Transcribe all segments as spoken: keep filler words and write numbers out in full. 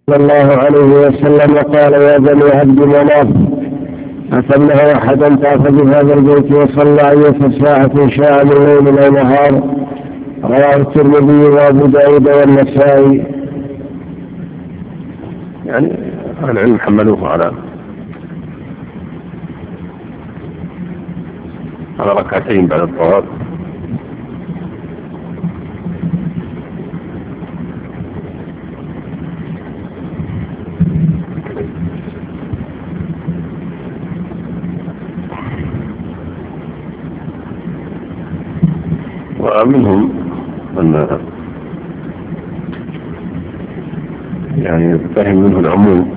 صلى الله عليه وسلم قال: يا بني عبد مناف، أتمنه أحدا طاف بهذا البيت وصلى أية ساعة شاء من ليل أو نهار. رواه الترمذي وأبو داود والنسائي. يعني أهل العلم حملوه على على ركعتين بعد الطواف، ومنهم أن يعني فهم منه العموم،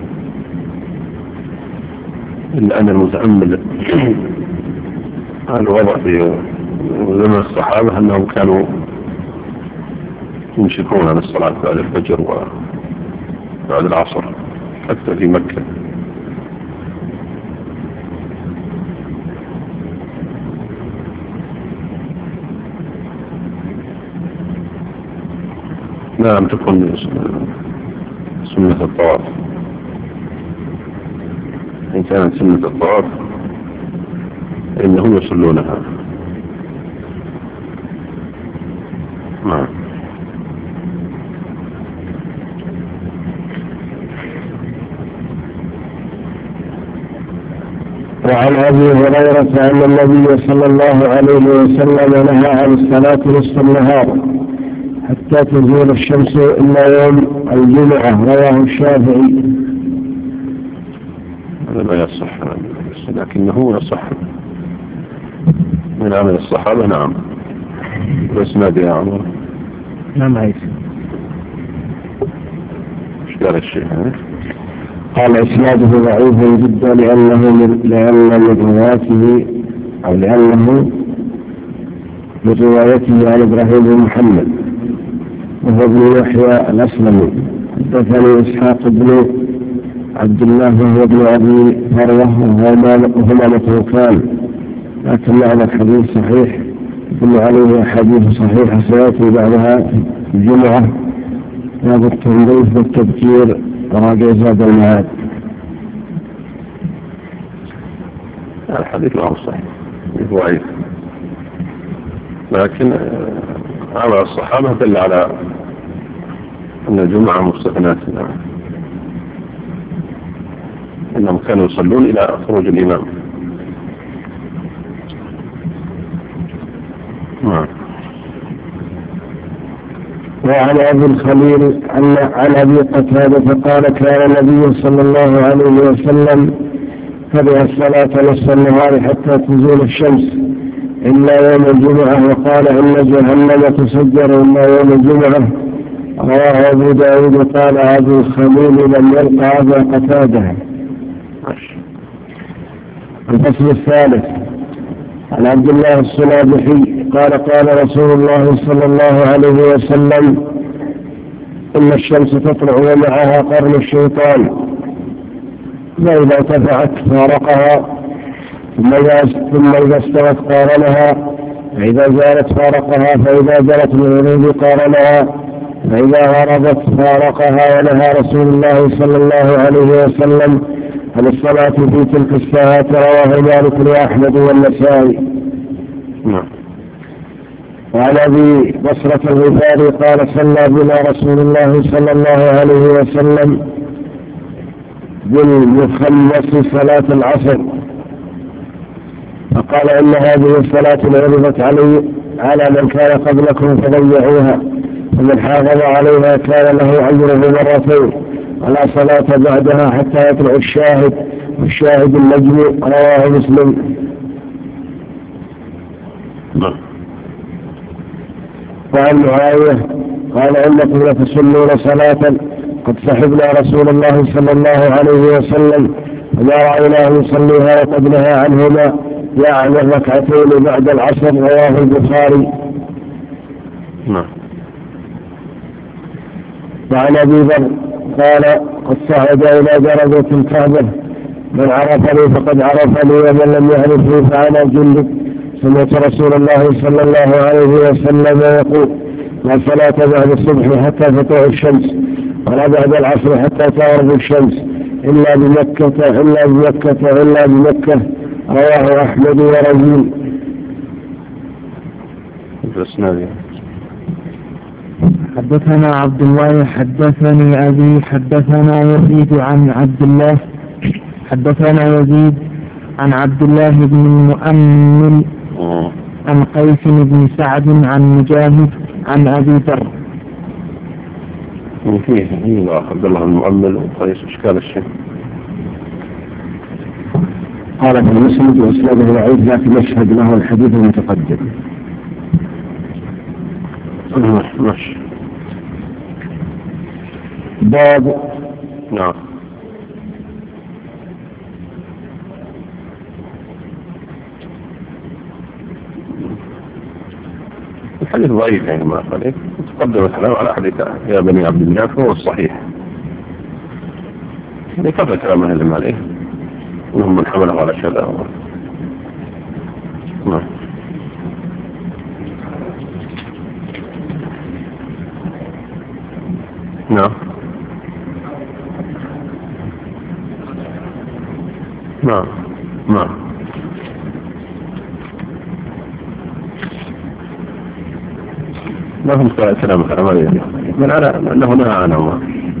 إلا أن المتأمل الوضع في زمن الصحابة أنهم كانوا يمسكون عن الصلاة بعد الفجر وبعد العصر حتى في مكة. لا لم تكن سنة الطواف، إن كانت سنة الطواف إنهم يصلونها. نعم. وعن أبي هريرة أن النبي صلى الله عليه وسلم نهى عن الصلاة نصف النهار حتى تزول الشمس إلا يوم الجمعة. رواه الشافعي. هذا لا يصح، لكنه يصح من عمل الصحابة. نعم. بس ما بها عمر. نعم عيسى. ايش قال الشيخ؟ قال: إسناده ضعيف جدا لأنه لأن من روايته أو لأنه من روايته عن إبراهيم بن محمد وهو ابن يحيى الأسلمي. حدثني إسحاق بن عبد الله وهو ابن أبي مروة وهما متروكان، لكن معنى الحديث صحيح يدل عليه أحاديث صحيحة سيأتي بعدها في الجمعة، باب التنظيف والتبكير وراجع زاد المعاد. الحديث له صحيح ضعيف، لكن عمل الصحابة دل على أن الجمعة مستثنات، إنهم كانوا يصلون إلى خروج الإمام. نعم. وعن أبي الخليل عن أبي قتادة قال: كان النبي صلى الله عليه وسلم تبع الصلاة نصف النهار حتى تزول الشمس إلا يوم الجمعة، وقال: إن جهنم تسجر إلا يوم الجمعة. رواه أبو داود. قال أبو الخليل: لم يلقى أبا قتادة. الفصل الثالث. عن عبد الله الصنابحي قال: قال رسول الله صلى الله عليه وسلم: إن الشمس تطلع ومعها قرن الشيطان، فإذا ارتفعت فارقها، ثم إذا استوت قارنها، فإذا زالت فارقها، فإذا جرت بالغروب قارنها، فإذا غربت فارقها. ونهى رسول الله صلى الله عليه وسلم عن الصلاة في تلك الساعات. رواه مالك وأحمد والنسائي. نعم. وعن أبي بصرة الغفاري قال: صلى بنا رسول الله صلى الله عليه وسلم بالمخلص صلاة العصر، فقال: إن هذه الصلاة عرضت علي على من كان قبلكم فضيعوها، ومن حافظ عليها كان له أجره مرتين، ولا صلاة بعدها حتى يطلع الشاهد، والشاهد النجم. رواه مسلم. نعم. وعن معاوية قال: إنكم لتصلون صلاة قد صحبنا رسول الله صلى الله عليه وسلم وما رأيناه يصليها وقد نهى عنهما، يعني الركعتين بعد العصر. رواه البخاري. نعم. وعن أبي ذر قال: قد صعد إلى درجة الكعبة، من عرفني فقد عرفني، ومن لم يعرفني فأنا جند. سمعت رسول الله صلى الله عليه وسلم يقول: لا صلاة بعد الصبح حتى تطلع الشمس، ولا بعد العصر حتى تغرب الشمس إلا بمكة إلا بمكة إلا بمكة. رواه أحمد ورجل. حدثنا عبد الله حدثني أبي حدثنا يزيد عن عبد الله حدثنا يزيد عن عبد الله بن المؤمل عن قيس بن سعد عن مجاهد عن أبي ذر. فيه عبد الله المؤمل وقيس إشكال الشيء. قال ابن مسلم وإسناده ضعيف لكن يشهد له الحديث المتقدم. ماشي. باب. نعم. الحديث ضعيف يعني ما قال تقدم الكلام على حديث يا بني عبد الله فهو الصحيح. لكفى كلام أهل العلم عليه وهم من حمله على شهادة. نعم. نعم. نعم. نعم. ما هم كلام العلماء من على أنه نهى عنه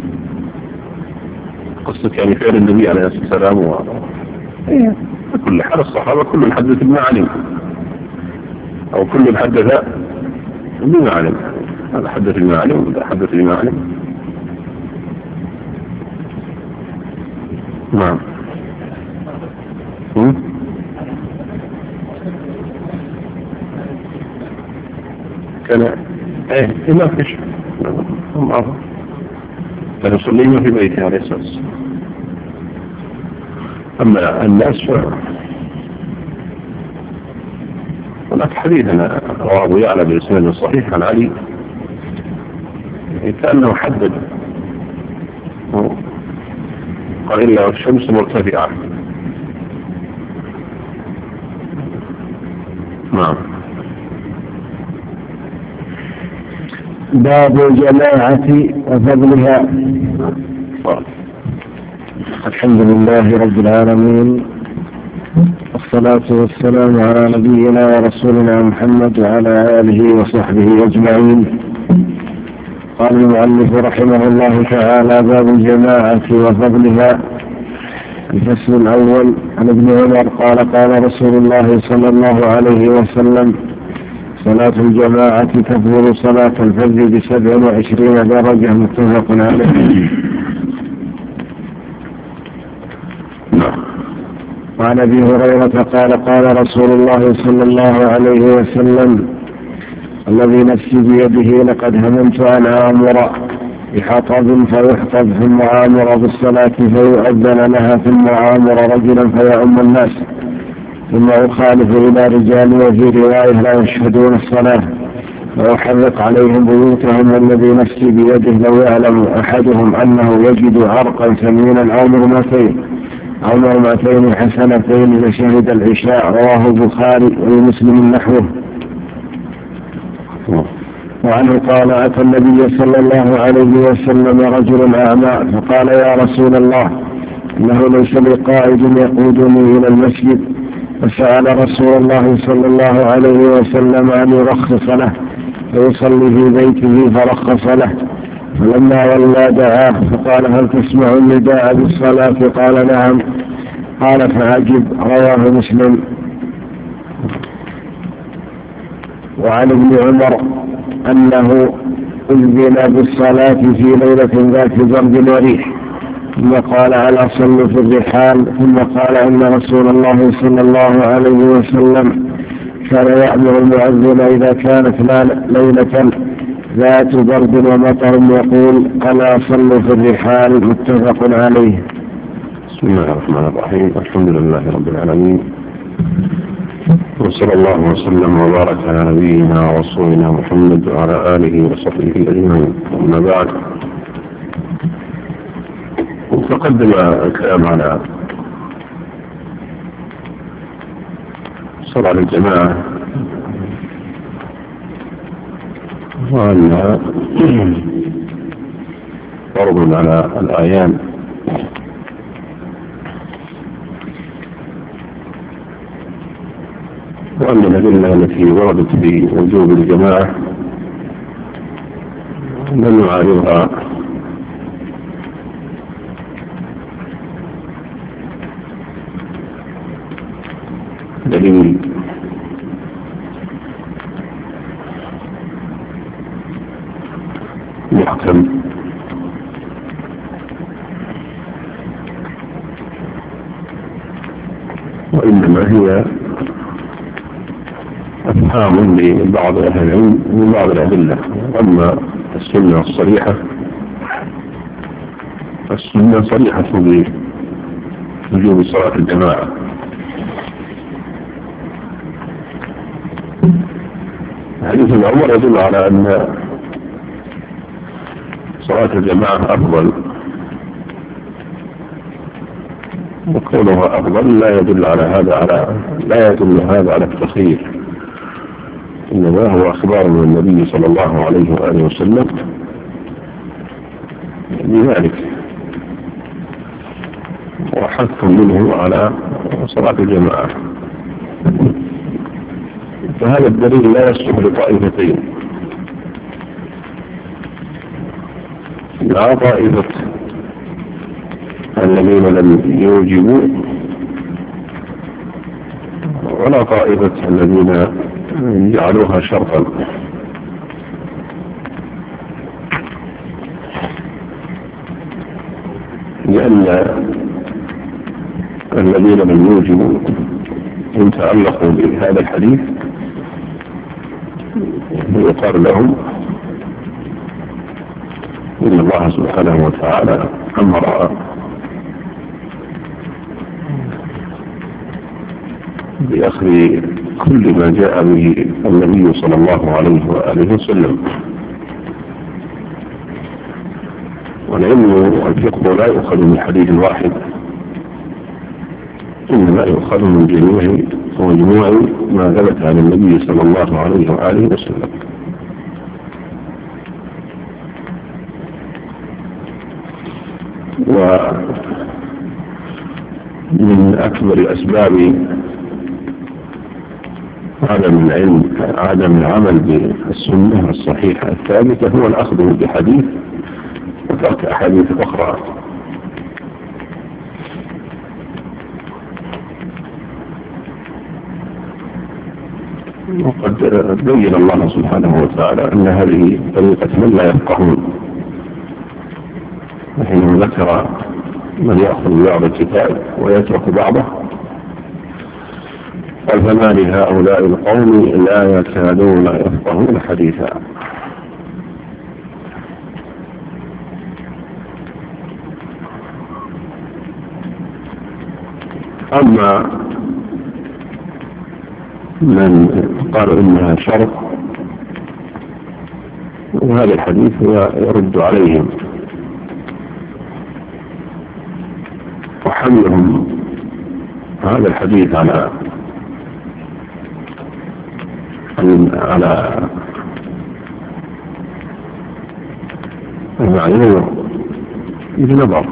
قصة يعني فعل النبي عليه الصلاة والسلام و كل حال الصحابة كل حدث بما علم أو كل حدث بما علم. هذا حدث بما علم وهذا حدث بما علم. نعم. كان ايه ما فيش هم عارف كان يصليهم في بيته عليه الصلاة والسلام. أما الناس هناك حديث أنا رواه أبو يعلى بالإسناد الصحيح عن علي كأنه حدد قال إلا والشمس مرتفعة. نعم. باب الجماعة وفضلها. الحمد لله رب العالمين والصلاة والسلام على نبينا ورسولنا محمد وعلى آله وصحبه أجمعين. قال المؤلف رحمه الله تعالى باب الجماعة وفضلها. الفصل الأول عن ابن عمر قال قال رسول الله صلى الله عليه وسلم صلاة الجماعة تفضل صلاة الفجر بسبع وعشرين درجة. متفق عليه. وعن أبي هريرة قال قال رسول الله صلى الله عليه وسلم الذي نفسي بيده لقد هممت أن آمر بحطب فيحطب ثم آمر بالصلاة فيؤذن لها ثم آمر رجلا فيؤم الناس ثم أخالف إلى رجال وفي رواية لا يشهدون الصلاة وأحرق عليهم بيوتهم والذي نفسي بيده لو يعلم أحدهم أنه يجد عرقا ثمينا أو مرمتين أو مرمتين حسنتين لشهد العشاء. رواه البخاري ومسلم نحوه. وعنه قال أتى النبي صلى الله عليه وسلم رجل أعمى فقال يا رسول الله إنه ليس لي قائد يقودني إلى المسجد فسأل رسول الله صلى الله عليه وسلم أن يرخص له فيصلي في بيته فرخص له. فلما ولى دعاه فقال هل تسمع النداء بالصلاة؟ قال نعم. قال فعجب. رواه مسلم. وعن ابن عمر أنه أذن بالصلاة في ليلة ذات برد وريح ثم قال ألا صلوا في الرحال ثم قال إن رسول الله صلى الله عليه وسلم كان يأمر المؤذن إذا كانت ليلة ذات برد ومطر يقول ألا صلوا في الرحال. متفق عليه. بسم الله الرحمن الرحيم. الحمد لله رب العالمين وصلى الله وسلم وبارك على نبينا ورسولنا محمد وعلى آله وصحبه أجمعين. أما بعد تقدم الكلام على صلاة الجماعة وأن فرض على الأعيان، وأن الأدلة التي وردت في وجوب الجماعة لم يعارضها دليل محكم وإنما هي أفهام لبعض أهل العلم من بعض الأدلة. أما السنة الصريحة السنة صريحة بوجوب صلاة الجماعة. الحديث الأول يدل على أن صلاة الجماعة أفضل، وكونها أفضل لا يدل على هذا على لا يدل هذا على التخيير، إنما هو أخبار من النبي صلى الله عليه وآله وسلم بذلك، وحث منه على صلاة الجماعة. فهذا الدليل لا يصلح لطائفتين، لا طائفة الذين لم يوجبوا ولا طائفة الذين جعلوها شرطا، لأن الذين لم يوجبوا إن تعلقوا بهذا الحديث يقال لهم إن الله سبحانه وتعالى أمر بأخذ كل ما جاء به النبي صلى الله عليه وآله وسلم. والعلم والفقه لا يؤخذ من حديث واحد، إنما يؤخذ من جميع ومجموع ما ثبت عن النبي صلى الله عليه وآله وسلم. ومن أكبر الأسباب عدم العلم عدم العمل بالسنة الصحيحة الثابتة هو الأخذ بحديث وترك أحاديث أخرى. وقد بين الله سبحانه وتعالى أن هذه طريقة من لا يفقهون، وحين ذكر من يأخذ بعض الكتاب ويترك بعضه قال فما لهؤلاء القوم لا يكادون يفقهون حديثا. أما من قالوا إنها شرط وهذا الحديث يرد عليهم وحملهم هذا الحديث على على المعينة بنظر،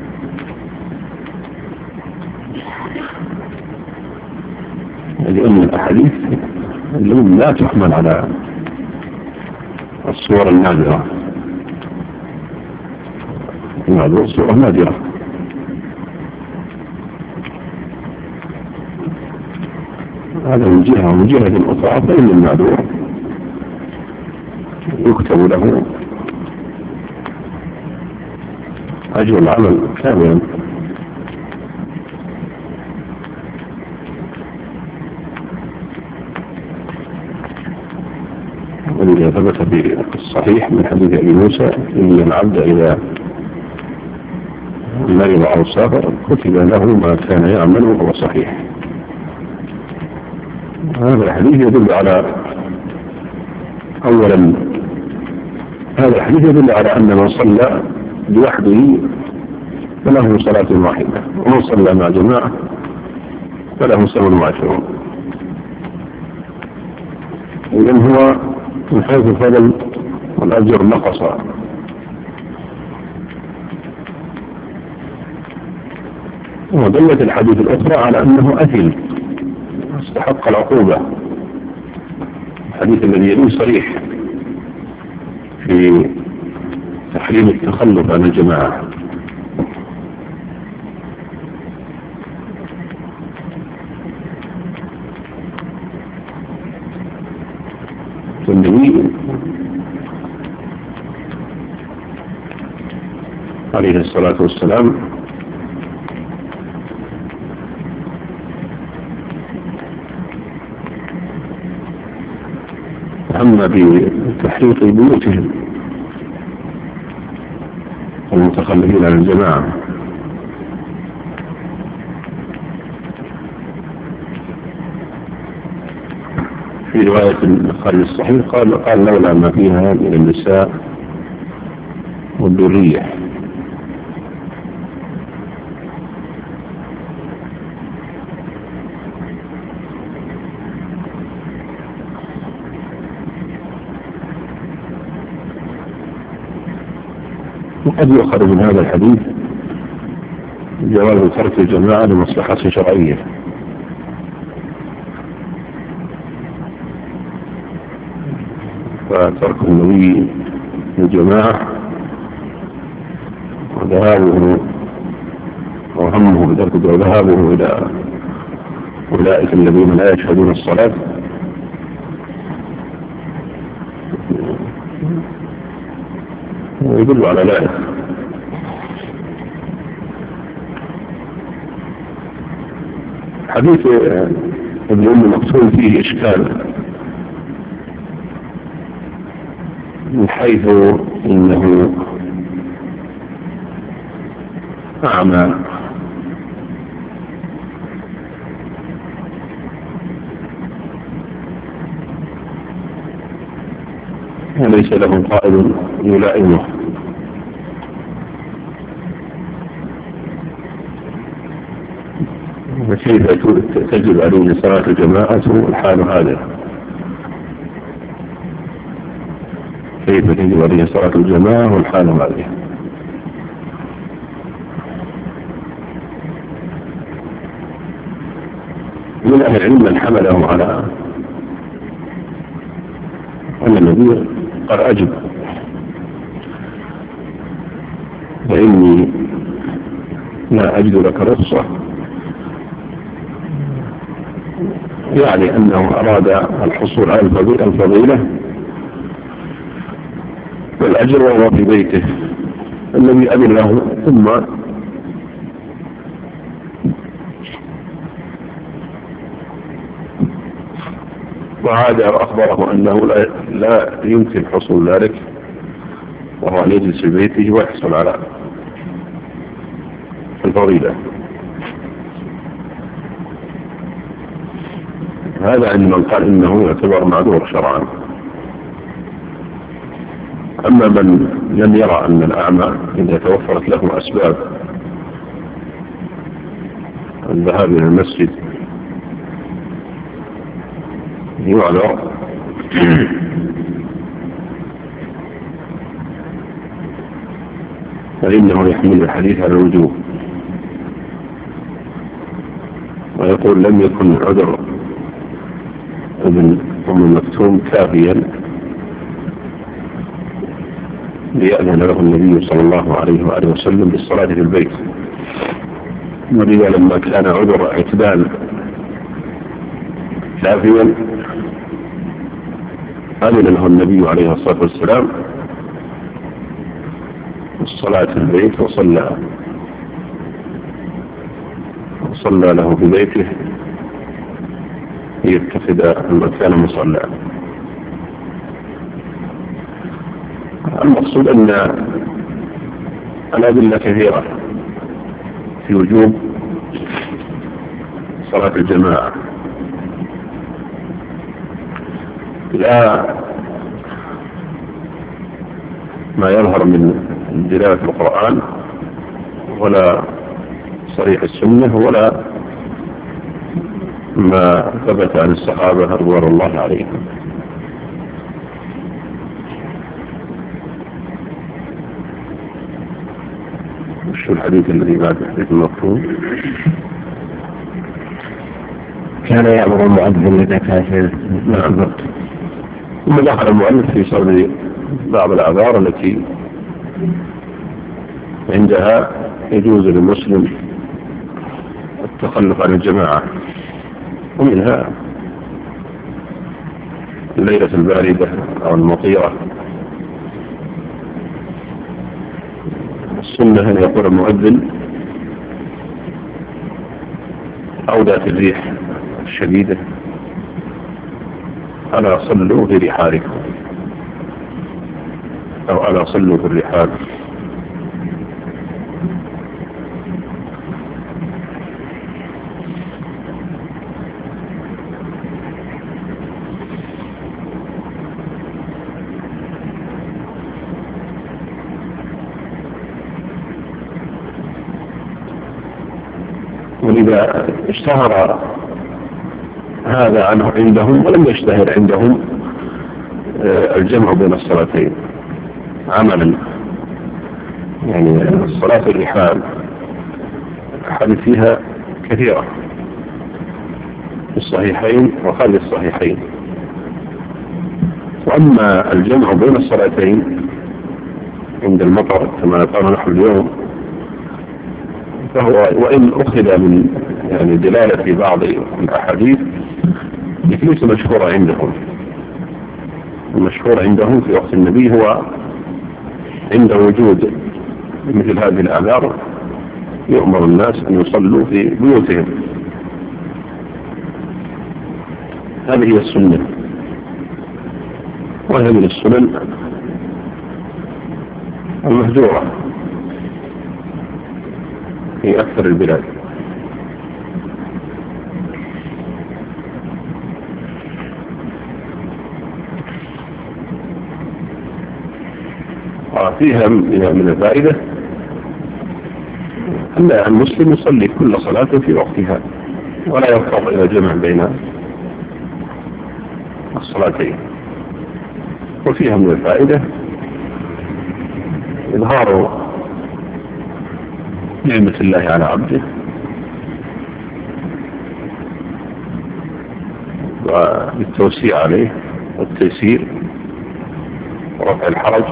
لأن الأحاديث اليوم لا تحمل على الصور النادرة، هذه الصورة نادرة. هذا من جهة، ومن جهة أخرى فإن المعذور يكتب له أجر العمل كاملا. ولذا ثبت في الصحيح من حديث أبي موسى إن العبد إذا مرض أو سافر كتب له ما كان يعمل وهو صحيح. هذا الحديث يدل على أولا هذا الحديث يدل على أن من صلى لوحده فله صلاة واحدة، ومن صلى مع جماعة فله سبع وعشرون. إذن هو من حيث الفضل والأجر نقص ودلت الحديث الأخرى على أنه أثم استحق العقوبة. الحديث الذي يليه صريح في تحريم التخلف عن الجماعة. والنبي عليه الصلاة والسلام هم بتحريق بيوتهم المتخلفين عن الجماعة. في رواية البخاري الصحيح قال قال لولا ما فيها من النساء والذرية. وقد يؤخذ من هذا الحديث جواز ترك الجماعة لمصلحة شرعية، فترك النبي للجماعة وذهابه وهمه بترك وذهابه إلى أولئك الذين لا يشهدون الصلاة ويدل على ذلك. حديث ابن أم مكتوم فيه إشكال من حيث إنه أعمى وليس له قائد يلائمه، وكيف تجب عليه صلاة الجماعة والحال هذا؟ كيف تجب عليه صلاة الجماعة والحال هذه؟ من أهل العلم من حمله على أن النبي قال أجب فإني لا أجد لك رخصة، يعني أنه أراد الحصول على الفضيلة والأجر وهو في بيته. النبي أذن له ثم وعاد وأخبره أنه لا, لا يمكن حصول ذلك وهو أن يجلس في بيته ويحصل على الفضيلة. هذا عندما قال إنه يعتبر معذور شرعا. أما من لم يرى أن الأعمى إذا توفرت له أسباب الذهاب إلى المسجد يعذر، فإنه يحمل الحديث على الوجوب ويقول لم يكن عذر ابن أم مكتوم كافيا ليأذن له النبي صلى الله عليه وآله وسلم بالصلاة في البيت. ولذا لما كان عذر اعتدال كافيا أذن له النبي عليه الصلاة والسلام الصلاة في البيت وصلى وصلى له في بيته ليتخذ المكان مصلى. المقصود أن الأدلة كثيرة في وجوب صلاة الجماعة، لا ما يظهر من دلالة القرآن ولا صريح السنة ولا ما ثبت عن الصحابة رضوان الله عليهم. شو الحديث الذي بعد الحديث المفهوم؟ كان يأمر المؤذن لزكاة. نعم. ثم دخل المؤلف في صدر بعض الأعذار التي عندها يجوز للمسلم التخلف عن الجماعة، ومنها الليلة الباردة أو المطيرة. السنة أن يقول المؤذن أو ذات الريح الشديدة ألا صلوا في رحالكم، أو ألا صلوا في الرحال. ولذا اشتهر هذا عنه عندهم، ولم يشتهر عندهم الجمع بين الصلاتين عملا. يعني صلاة الرحال الحديث فيها كثيرة في الصحيحين وخارج الصحيحين. وأما الجمع بين الصلاتين عند المطر كما نقول نحن اليوم، فهو وإن أخذ من يعني دلالة بعض الأحاديث ليس مشهورة عندهم. المشهور عندهم في وقت النبي هو عند وجود مثل هذه الأعذار يؤمر الناس أن يصلوا في بيوتهم. هذه هي السنة، وهذه من السنن المهجورة في أكثر البلاد. فيها من الفائدة أن المسلم يصلي كل صلاة في وقتها ولا يضطر إلى جمع بين الصلاتين. وفيها من الفائدة إظهار نعمة الله على عبده والتوسيع عليه والتيسير ورفع الحرج،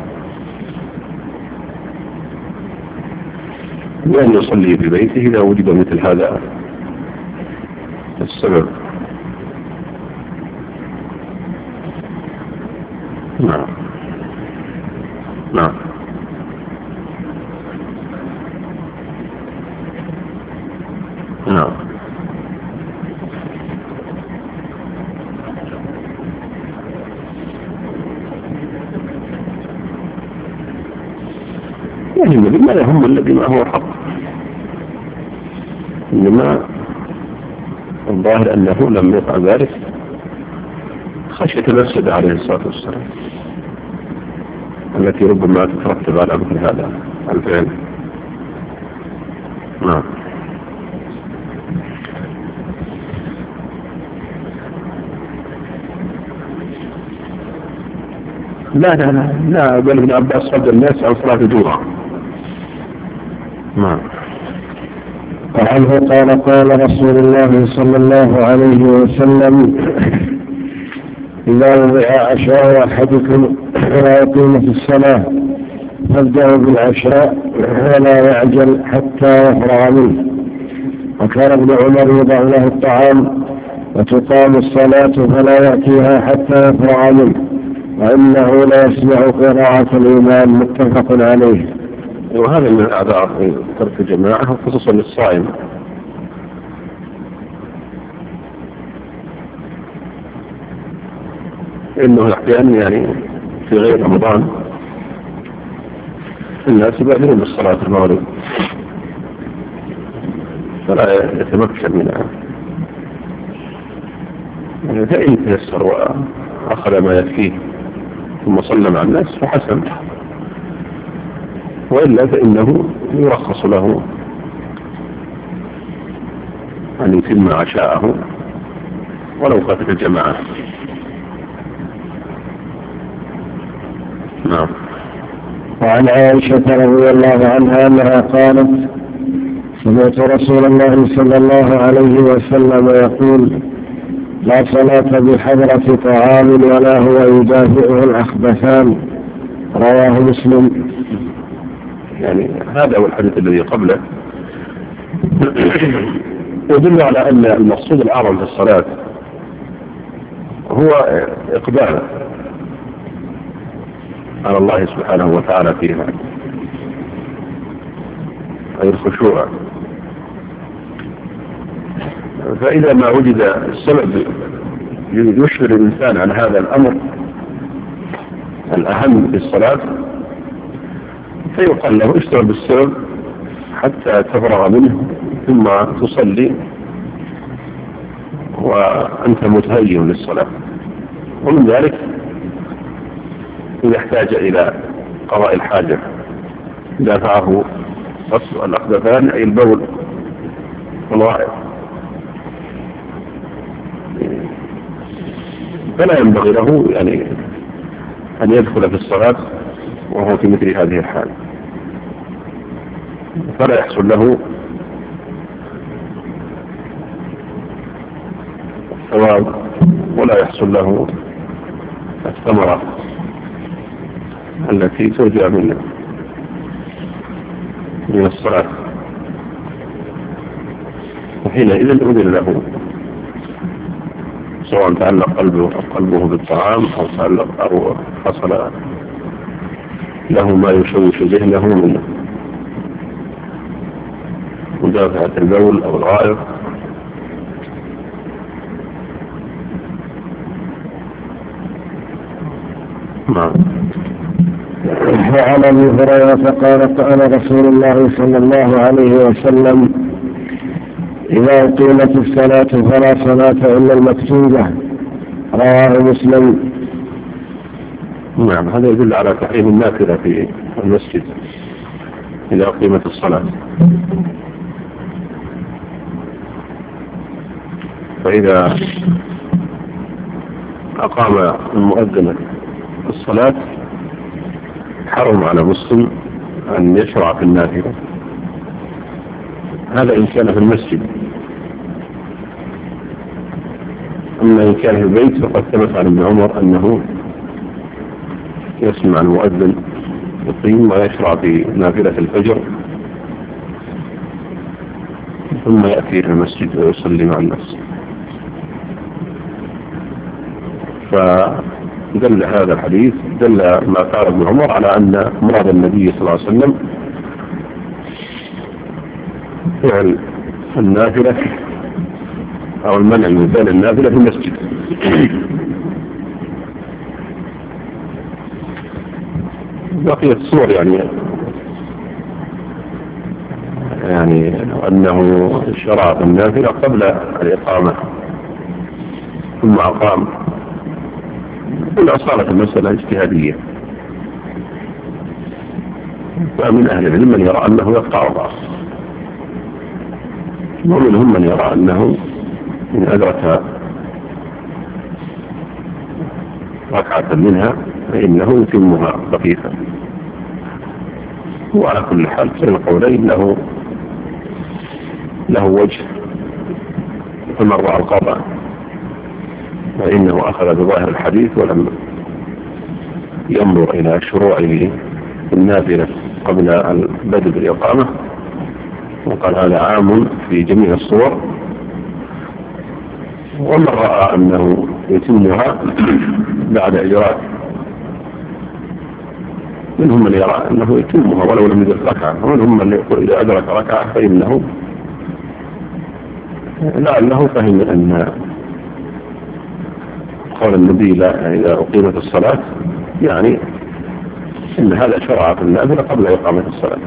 بأن يصلي في بيته إذا وجد مثل هذا السبب. نعم نعم نعم يعني الذي ما يهم الذي ما هو حق، إنما الظاهر أنه لم يفعل ذلك خشية المفسدة عليه الصلاة والسلام التي ربما تترتب على مثل هذا الفعل. نعم. لا لا لا لا بل ابن عباس صد الناس عن صلاة الجمعة. نعم. وعنه قال قال رسول الله صلى الله عليه وسلم: إذا وضع عشاء أحدكم ولا يقيم في الصلاة فابدأوا بالعشاء ولا يعجل حتى يفرغ منه. وكان ابن عمر يضع له الطعام وتقام الصلاة فلا يأتيها حتى يفرغ منه، وإنه لا يسمع قراءة الإمام. متفق عليه. وهذا من الأعذار في ترك الجماعة خصوصا للصائم، إنه أحيانا يعني في غير رمضان الناس يبادرون بالصلاة المغرب فلا يتمكن منها، يعني فإن تيسر وأخذ ما يكفيه ثم صلى مع الناس فحسن، وإلا فإنه يرخص له أن يتم عشاءه ولو فاتت الجماعة. نعم. وعن عائشة رضي الله عنها أنها قالت سمعت رسول الله صلى الله عليه وسلم يقول لا صلاة بحضرة طعام ولا هو يدافعه الأخبثان رواه مسلم. يعني هذا هو الحديث الذي قبله يدل على أن المقصود الأعظم في الصلاة هو إقبال على الله سبحانه وتعالى فيها، أي الخشوع. فإذا ما وجد السبب يشغل الإنسان عن هذا الأمر الأهم في الصلاة فيقال له اشتغل بالسبب حتى تفرغ منه ثم تصلي وأنت متهيئ للصلاة. ومن ذلك إذا احتاج إلى قضاء الحاجة دافعه غسل الأخبثان أي البول والغائط، فلا ينبغي له يعني أن يدخل في الصلاة وهو في مثل هذه الحال، فلا يحصل له الثواب ولا يحصل له الثمرة التي ترجى منه من الصلاة. وحينئذ أذن له سواء تعلق قلبه, قلبه بالطعام أو تعلق أو حصل له ما يشوش ذهنه من مدافعة البول أو الغائط. نعم. وعن ابي هريره قال قال رسول الله صلى الله عليه وسلم اذا اقيمت الصلاه فلا صلاه الا المكتوبه رواه مسلم. نعم. هذا يدل على تحريم النافلة في المسجد اذا اقيمت الصلاه. فاذا اقام المؤذن الصلاه حرم على مسلم أن يشرع في النافلة، هذا إن كان في المسجد. أما إن كان في البيت فقد ثبت عن ابن عمر أنه يسمع المؤذن يقيم ويشرع في نافلة الفجر ثم يأتي إلى المسجد ويصلي مع الناس. فدل هذا الحديث دل ما قال ابن عمر على أن مراد النبي صلى الله عليه وسلم فعل النافلة أو المنع من فعل النافلة في المسجد. بقية الصور يعني يعني أنه شرع في النافلة قبل الإقامة ثم أقام. كل أصالة المسألة اجتهادية، فمن أهل العلم من يرى أنه يقطع الرأس، ومنهم من يرى أنه إن أدرك ركعة منها فإنه يتمها خفيفا. وعلى كل حال في القولين له له وجه، فمن رأى القضاء فإنه أخذ بظاهر الحديث ولم ينظر إلى شروعه النافلة قبل البدء بالإقامة، وقال هذا عام في جميع الصور. ومن رأى أنه يتمها بعد إجراء، منهم من يرى أنه يتمها ولو لم يدرك ركعة، ومنهم من يقول إذا أدرك ركعة فإنه لعله فهم أن قول النبي لا إذا أقيمت الصلاة يعني إن هذا شرع في النافلة قبل إقامة الصلاة،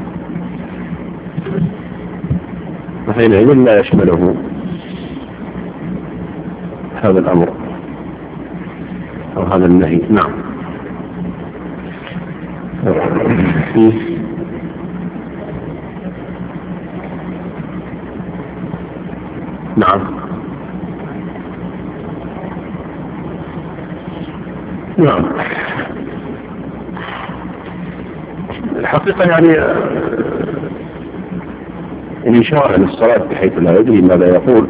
فحينئذ لا يشمله هذا الأمر أو هذا النهي. نعم. نعم. نعم. الحقيقة يعني الإشارة للصلاة بحيث لا يدري ماذا يقول،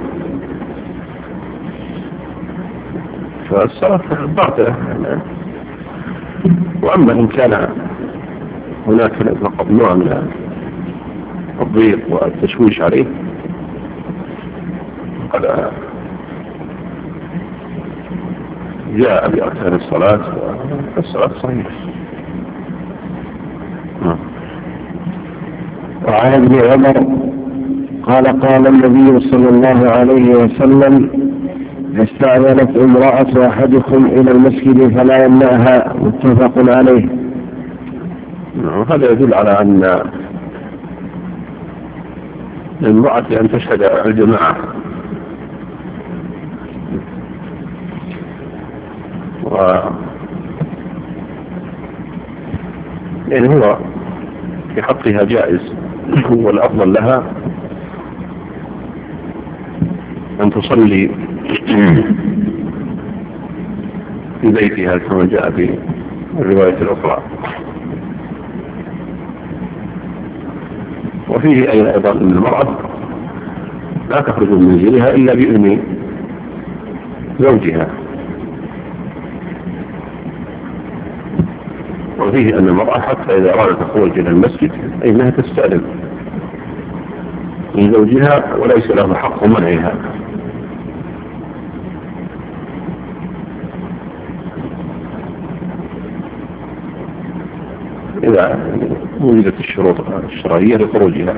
فالصلاة باطلة. وأما إن كان هناك فقط نوع من الضيق والتشويش عليه قد جاء بأركان الصلاة والصلاة صحيحة. وعن ابن عمر قال قال النبي صلى الله عليه وسلم استأذنت امرأة أحدكم إلى المسجد فلا يمنعها، متفق عليه. هذا يدل على أن المرأة أن تشهد الجماعة، و يعني هو في حقها جائز، والأفضل لها أن تصلي في بيتها كما جاء في الرواية الأخرى. وفيه أيضا أن المرأة لا تخرج من منزلها إلا بإذن زوجها. وفيه أن المرأة حتى إذا أرادت الخروج إلى المسجد فإنها تستأذن من زوجها وليس له حق منعها. إذا وجدت الشروط الشرعية لخروجها.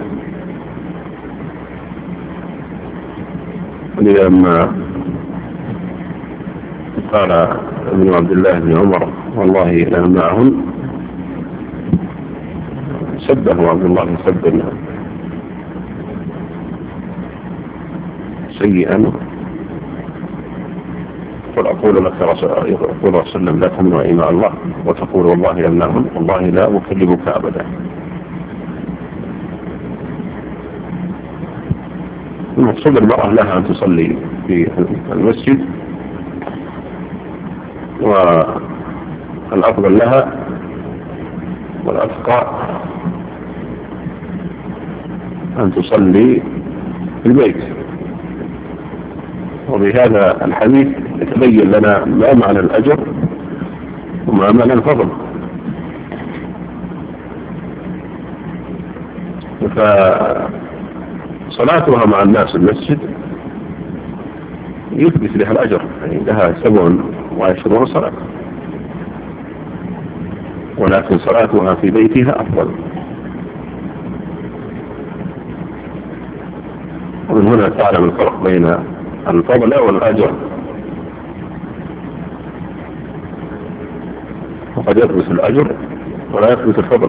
ولما قال ابن عبد الله بن عمر والله لمنعهن، سبه عبد الله سبا سيئا، قل أقول لك رسول الله صلى الله عليه وسلم لا تمنع مع الله وتقول والله لمنعهن والله لا أكلمك أبدا. المقصود المرأة لها أن تصلي في المسجد، والأفضل لها والأتقى أن تصلي في البيت. وبهذا الحديث يتبين لنا ما معنى الأجر وما معنى الفضل. فصلاتها مع الناس في المسجد يثبت لها الأجر، يعني لها سبع وعشرون صلاة، ولكن صلاتها في بيتها أفضل. ومن هنا تعلم الفرق بين الفضل والأجر. وقد يثبت الأجر ولا يثبت الفضل.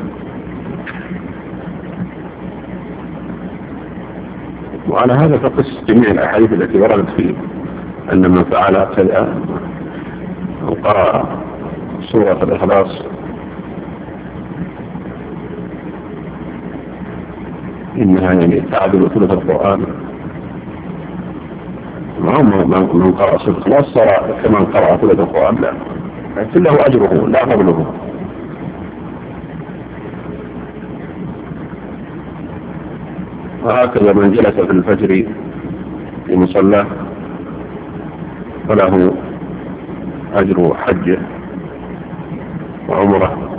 وعلى هذا فقس جميع الأحاديث التي وردت فيه أن من فعل كذا أو قرأ سورة الإخلاص إنها يعني تعدل ثلث القرآن. من قرأ سورة الإخلاص صار كمن قرأ ثلث القرآن، لا، لكن له أجره لا فضله. وهكذا من جلس في الفجر في مصلاه فله أجر حجه وعمره،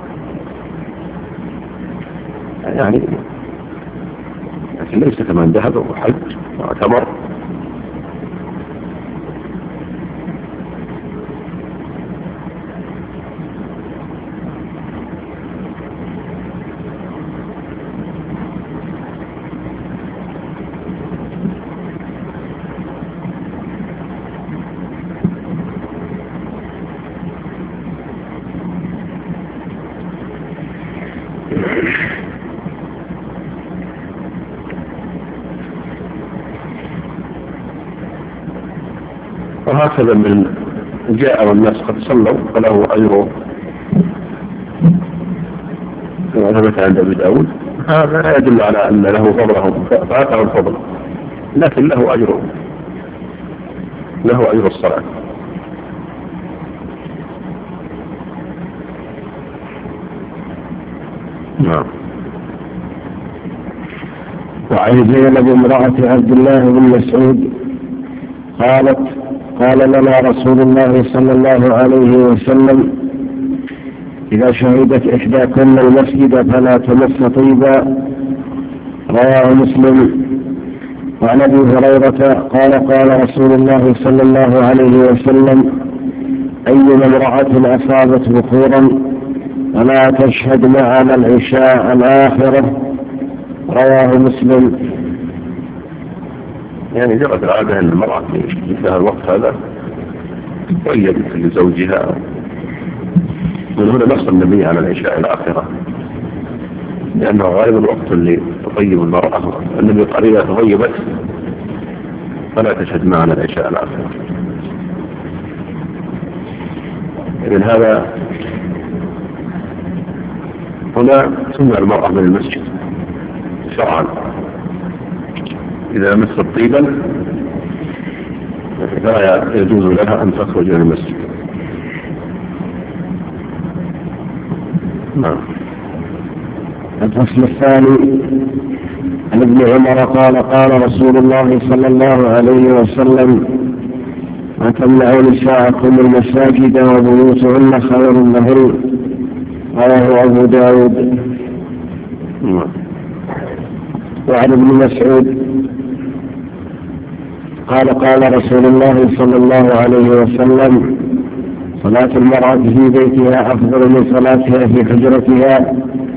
يعني لكن ليس كمان ذهب وحج واعتمر. وهكذا من جاء والناس قد صلوا فله أجر كما ثبت عند أبي داود. هذا لا يدل على أن له فضله فأثر الفضل، لكن له أجر له أجر الصلاة. نعم. وعن زينب امرأة عبد الله بن مسعود قالت قال لنا رسول الله صلى الله عليه وسلم إذا شهدت إحداكن المسجد فلا تمس طيبا. رواه مسلم. وعن أبي هريرة قال قال رسول الله صلى الله عليه وسلم أيما امرأة أصابت بخورا فلا تشهد معنا العشاء الآخرة. رواه مسلم. يعني جرت العادة أن المرأة في مثل الوقت هذا تطيب لزوجها، من هنا نص النبي على العشاء الآخرة، لأنه غالب الوقت اللي تطيب المرأة. النبي قال إذا تطيبت فلا تشهد معنا العشاء الآخرة. إذن هذا هنا تمنع المرأة من المسجد شرعا إذا مست طيبا، لا يجوز لها أن تخرج من المسجد. نعم. الفصل الثاني عن ابن عمر قال قال رسول الله صلى الله عليه وسلم ما تمنعوا نساءكم المساجد وبيوتهن خير لهن. رواه أبو داود. وعن ابن مسعود قال قال رسول الله صلى الله عليه وسلم صلاة المرأة في بيتها أفضل من صلاتها في حجرتها،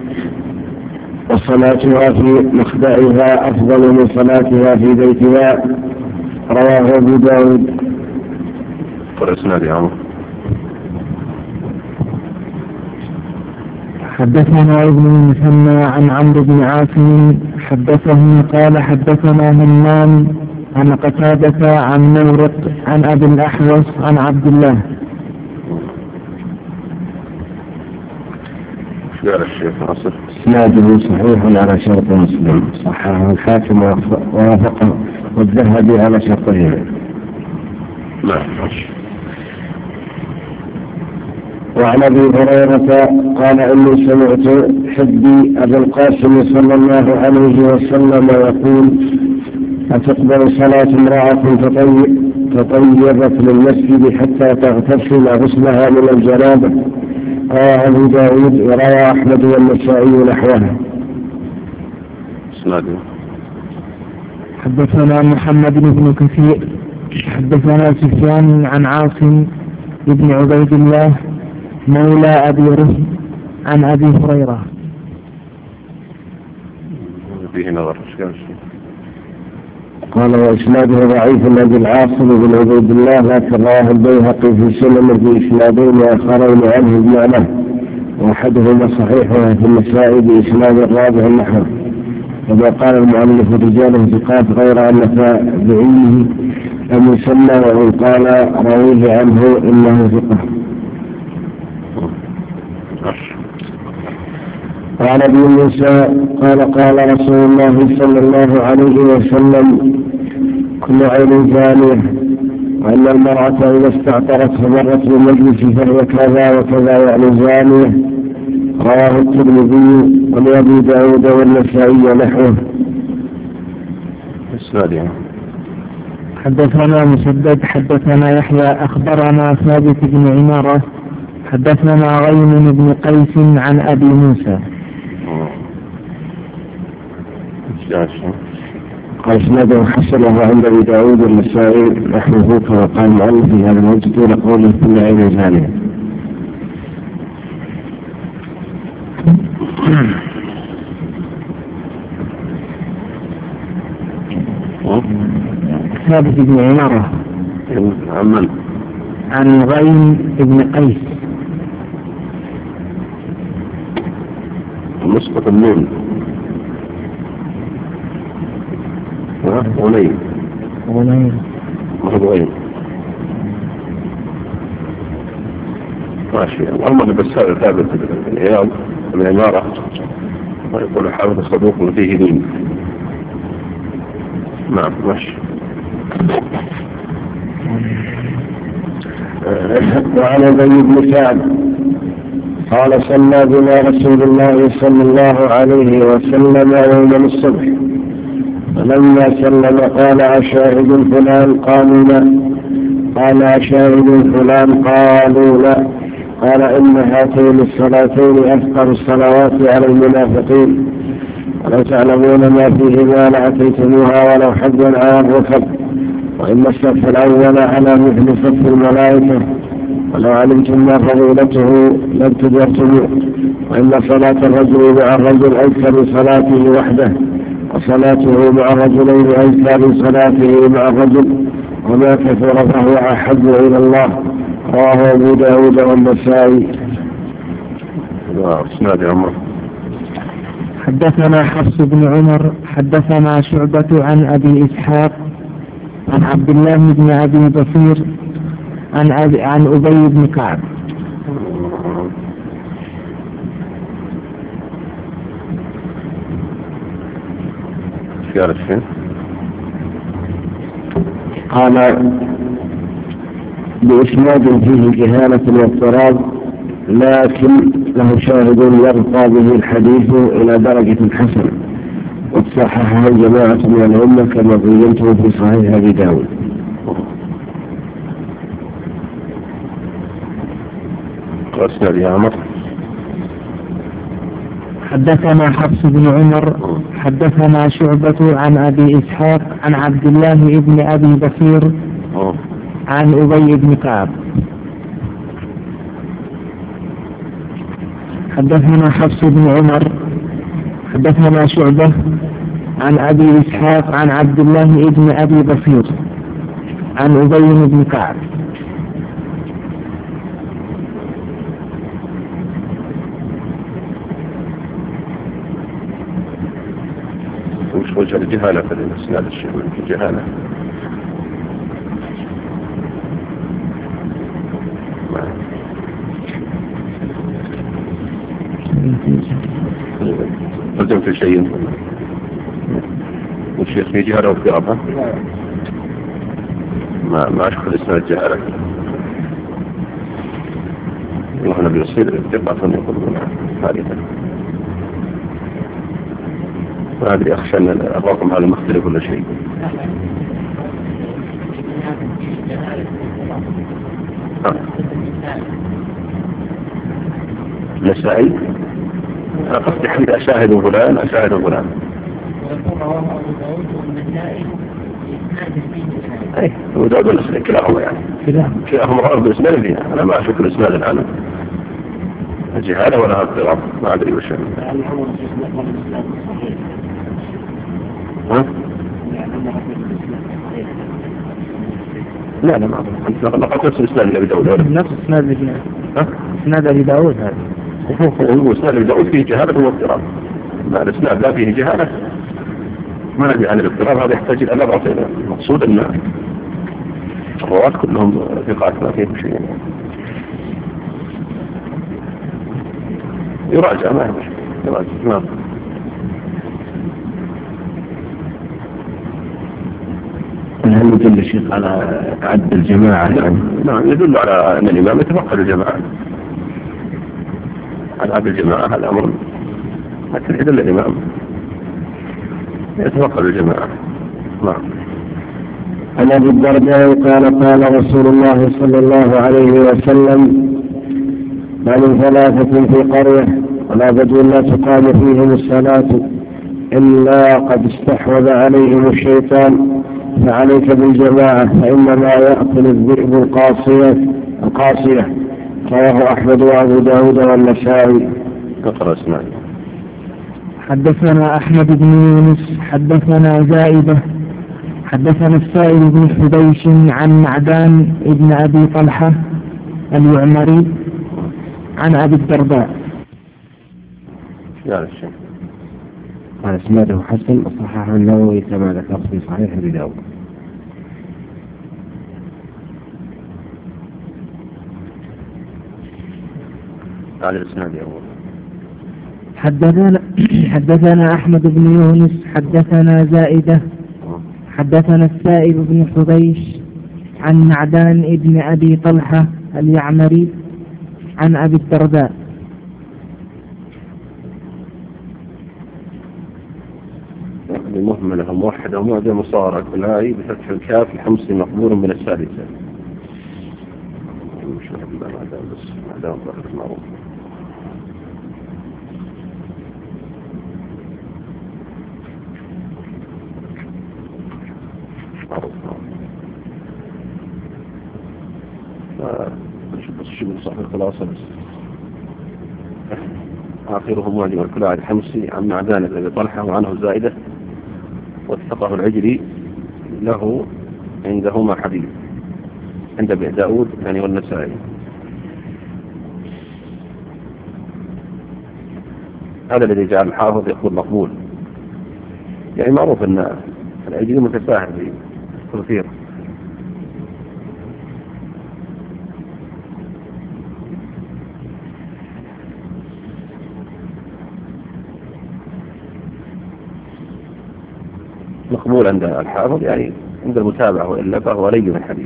وصلاتها في مخدعها أفضل من صلاتها في بيتها. رواه أبو داود. حدثنا ابن المثنى عن عمرو بن عاصم حدثه قال حدثنا همام عن قتادة عن نورق عن أبي الأحوص عن عبد الله. قال الشيخ ناصر اسناده صحيح على شرط مسلم، صححه الحاكم ووافقه والذهبي على شرطه. لا. وعن ابي هريره قال اني سمعت حبي ابا القاسم صلى الله عليه وسلم يقول أتقبل صلاة امرأة تطيبت للمسجد حتى تغتسل غسلها من الجنابة. رواه أبو داود وروى أحمد والنسائي نحوه. حدثنا محمد بن كثير حدثنا سفيان عن عاصم بن عبيد الله مولى أبي رزق عن أبي هريرة. فيه نظر. قال وإسناده ضعيف الذي العاصم بن عبيد الله، لكن رواه البيهقي في سنن بإسنادين آخرين عنه بمعناه، وأحدهما صحيح في النسائي بإسناد الرابع النحو. كما قال المؤلف رجاله ثقات غير أن تابعيه لم يسمى، وإن قال راويه عنه إنه ثقة. وعن ابي موسى قال قال رسول الله صلى الله عليه وسلم كل عين زانية، وأن المرأة إذا استعطرت فمرت بالمجلس فهي كذا وكذا يعني زانية. رواه الترمذي ولأبي داود والنسائي نحوه. حدثنا مسدد حدثنا يحيى أخبرنا ثابت بن عمارة حدثنا غيم بن قيس عن أبي موسى. قال اسناده حسن وهو عند ابي داود والنسائي نحوه، كما قال المؤلف في هذا الوجه طول قوله كل عين زانية. ثابت بن عمارة عن غيم بن قيس. مسقط النون غنيم غنيم غنيم ماشي. والله بس هذا ثابت العياض العمارة ويقول حافظ صدوق فيه دين. نعم ماشي. وعن أبي بن سعد قال صلى بنا رسول الله صلى الله عليه وسلم يوم الصبح، فلما سلم قال أشاهد فلان؟ قالوا لا. قال أشاهد فلان؟ قالوا لا. قال إن هاتين الصلاتين أثقل الصلوات على المنافقين، ولو تعلمون ما فيهما لأتيتموها ولو حبا على الركب، وإن الصف الأول على مثل صف الملائكة، ولو علمتم ما فضيلته لابتدرتموه، وإن صلاة الرجل مع الرجل أزكى من صلاته وحده، وصلاته مع الرجلين أزكى من صلاته مع الرجل، وما كثر فهو أحب إلى الله. رواه أبو داود والنسائي. حدثنا حفص بن عمر حدثنا شعبة عن أبي إسحاق عن عبد الله بن أبي بصير عن أبي عن أبي بن كعب. قال بإسناد فيه جهالة واضطراب، لكن له شاهد يرقى به الحديث إلى درجة الحسن، وتصححه جماعة من الأمة كما بينته في صحيح أبي داود. حدثنا حفص بن عمر حدثنا شعبة عن أبي إسحاق عن عبد الله بن أبي بصير عن أبي بن كعب. حدثنا حفص بن عمر حدثنا شعبة عن أبي إسحاق عن عبد الله بن أبي بصير عن أبي بن كعب. وش وجه الجهالة في الإسناد الشيء الجهالة؟ لازم في شيء والشيخ في جهالة واضطراب. ما ما أشكر الإسناد الجهالة. الله نبي يصير اتباعا يقولون هذه. ما أدري أخشى أن الرقم هذا مختلف ولا شيء. نسائي أنا قصدي حديث أشاهد فلان أشاهد فلان. أي هو داود النسائي كلاهما يعني كلاهما رأى بإسناد فيها. أنا ما أشوف الإسناد الآن الجهالة ولا اضطراب ما أدري وش ها؟ لا لا ما أعرف. لقد نفس الإسناد لأبي داود. نفس إسناد أبي داود. ها؟ إسناد أبي داود هذا. هو إسناد أبي داود فيه جهالة واضطراب. ما الإسناد لا فيه جهالة ما نبي عن الاضطراب. هذا يحتاج إلى نظرة. المقصود أن الرواة كلهم ثقات ما فيهم شيء. يراجع ما يمشي يراجع. نعم. هل يدل الشيخ على عد الجماعة؟ نعم يدل على أن الإمام يتفقد الجماعة على عد الجماعة. هذا أمر لكن يدل الإمام يتفقد الجماعة. نعم. عن أبي الدرداء قال قال رسول الله صلى الله عليه وسلم: ما من ثلاثة في قرية ولا بدو لا تقام فيهم الصلاة إلا قد استحوذ عليهم الشيطان، فعليك بالجماعة فإنما يأكل الذئب القاصية القاصية. رواه أحمد وأبو داود والنسائي. اقرأ اسمعي. حدثنا أحمد بن يونس حدثنا زائدة حدثنا السائل بن حبيش عن معدان ابن أبي طلحة اليعمري عن أبي الدرداء. يا الشيخ قال اسناده حسن صححه النووي كما ذكر في صحيح أبي داود. على الاسناد الاول. حدثنا حدثنا أحمد بن يونس حدثنا زائدة حدثنا السائب بن حبيش عن معدان ابن أبي طلحة اليعمري عن أبي الدرداء. بمهملة موحدة ومعجم مصارع كلهاي بفتح الكاف الحمصي مقبول من الثالثة. مش محب الله ما دام بس ما دام ضغط معروف. معروف نشوف بس شو من صاحب الخلاصة بس. آخره معجم الكلاعي الحمصي عن معدان بن طلحة وعنه زائدة واتفقه العجلي له عندهما حديث عند ابن داود يعني والنسائي. هذا الذي جعل الحافظ يقول مقبول، يعني معروف أن العجلي متساهل بكثير. مقبول عند الحافظ يعني عند المتابعة وإلا فهو لين الحديث.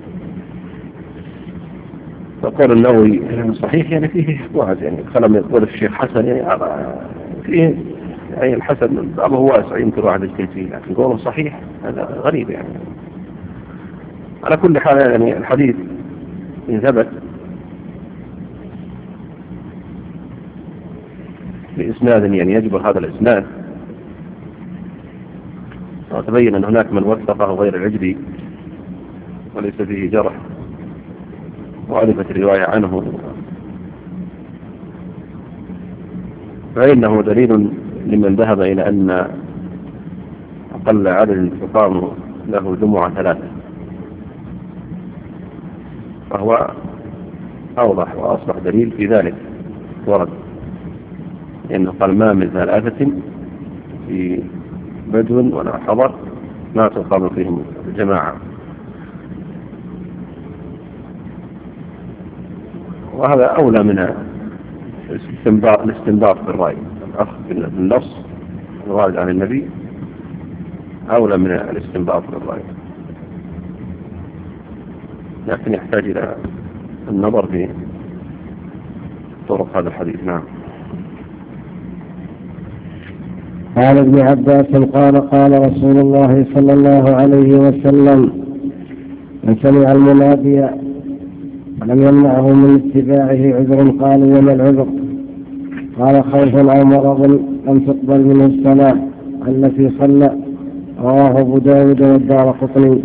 فقول النووي صحيح يعني فيه وعز، يعني كلام يقول الشيخ حسن يعني فيه يعني الحسن بعضه واسع يمكن واحد يجتهد فيه، لكن قوله صحيح هذا غريب يعني. على كل حال يعني الحديث إن ثبت بإسناد يعني يجبر هذا الإسناد وتبين أن هناك من وثقه غير العجلي وليس فيه جرح وعرفت الرواية عنه، فإنه دليل لمن ذهب إلى أن أقل عدد تقام له جمعة ثلاثة، فهو أوضح وأصبح دليل في ذلك ورد، لأنه قال ما من ثلاثة في بدو ولا حضر ما تقام فيهم الجماعة. وهذا أولى من الاستنباط بالرأي، الأخذ بالنص الوارد عن النبي أولى من الاستنباط بالرأي، لكن يحتاج إلى النظر في طرق هذا الحديث. نعم. قال ابن عباس قال قال رسول الله صلى الله عليه وسلم من سمع المنادي ولم يمنعه من اتباعه عذر قالوا وما العذر؟ قال خوف أو مرض لم تقبل منه الصلاة التي صلى. رواه أبو داود والدارقطني.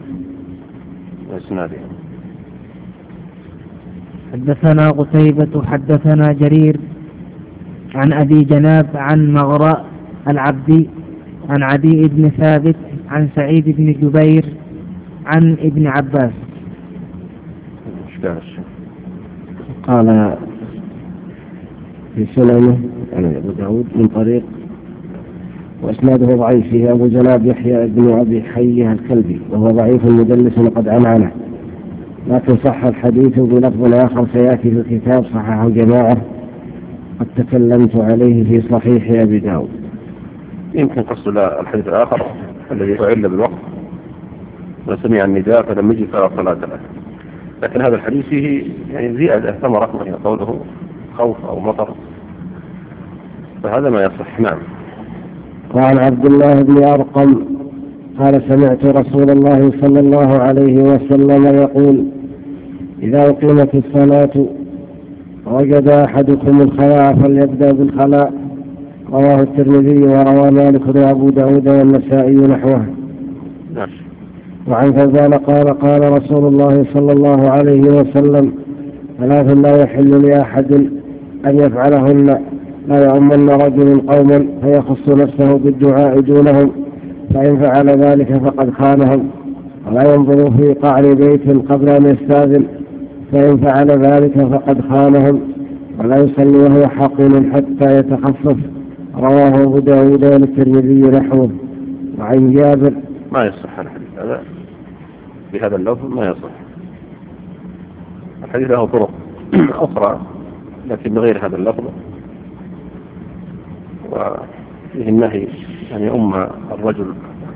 حدثنا قتيبة حدثنا جرير عن أبي جناب عن مغراء العبدي عن عدي بن ثابت عن سعيد بن جبير عن ابن عباس قال في سننه يعني أبو داود من طريق وإسناده ضعيف فيه أبو جناب يحيى بن أبي حيه الكلبي وهو ضعيف مدلس وقد عنعنه، لكن صح الحديث بلفظ آخر سيأتي في الكتاب صححه جماعة قد تكلمت عليه في صحيح أبي داود. يمكن قصد الحديث الآخر الذي فعل بالوقت وسمع النداء فلم يجد فلا صلاة له، لكن هذا الحديث فيه يعني زيادة ثمرة وهي قوله خوف أو مطر، فهذا ما يصح. نعم. وعن عبد الله بن أرقم قال سمعت رسول الله صلى الله عليه وسلم يقول إذا أقيمت الصلاة وجد أحدكم الخلاء فليبدأ بالخلاء. رواه الترمذي وروى مالك وأبو داود والنسائي نحوه. وعن فوزان قال قال رسول الله صلى الله عليه وسلم ثلاث لا يحل لأحد أن يفعلهن: لا يؤمن رجل قوما فيخص نفسه بالدعاء دونهم فإن فعل ذلك فقد خانهم، ولا ينظر في قعر بيت قبل أن يستاذن فإن فعل ذلك فقد خانهم، ولا يصلي وهو حقن حتى يتخفف. رواه أبو داود والترمذي نحوه. وعن جابر ما يصح الحديث هذا بهذا اللفظ، ما يصح. الحديث له طرق أخرى لكن بغير هذا اللفظ، وفيه النهي أن يؤم الرجل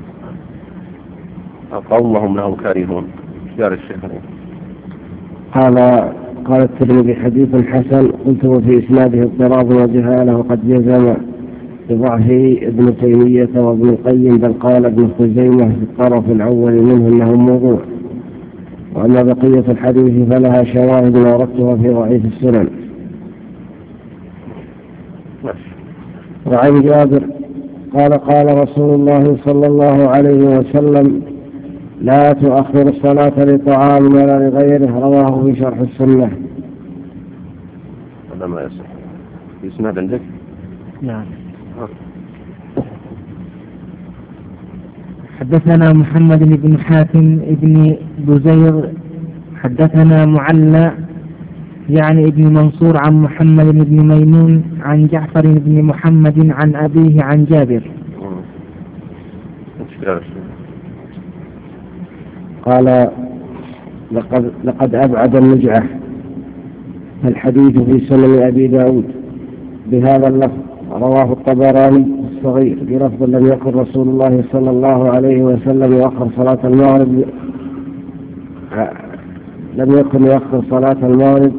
قومهم له كارهون. جار الشيخ قال قال الترمذي حديث حسن، قلت وفي إسناده اضطراب وجهاله وقد جزم بضعف ابن تيمية وابن القيم، بل قال ابن خزيمة في الطرف الأول منه إنه موضوع، وأما بقية الحديث فلها شواهد وردتها في ضعيف السنن. وعن جابر قال قال رسول الله صلى الله عليه وسلم: لا تؤخر الصلاة لطعام ولا لغيره، رواه في شرح السنة. هذا ما يصح. يسمع عندك؟ نعم. حدثنا محمد بن حاتم بن بزير حدثنا معلى يعني ابن منصور عن محمد بن ميمون عن جعفر بن محمد عن أبيه عن جابر قال: لقد, لقد أبعد النجعة الحديث في سنن أبي داود بهذا اللفظ، رواه الطبراني الصغير بلفظ: لم يكن رسول الله صلى الله عليه وسلم يؤخر صلاة المغرب لم يكن يؤخر صلاة المغرب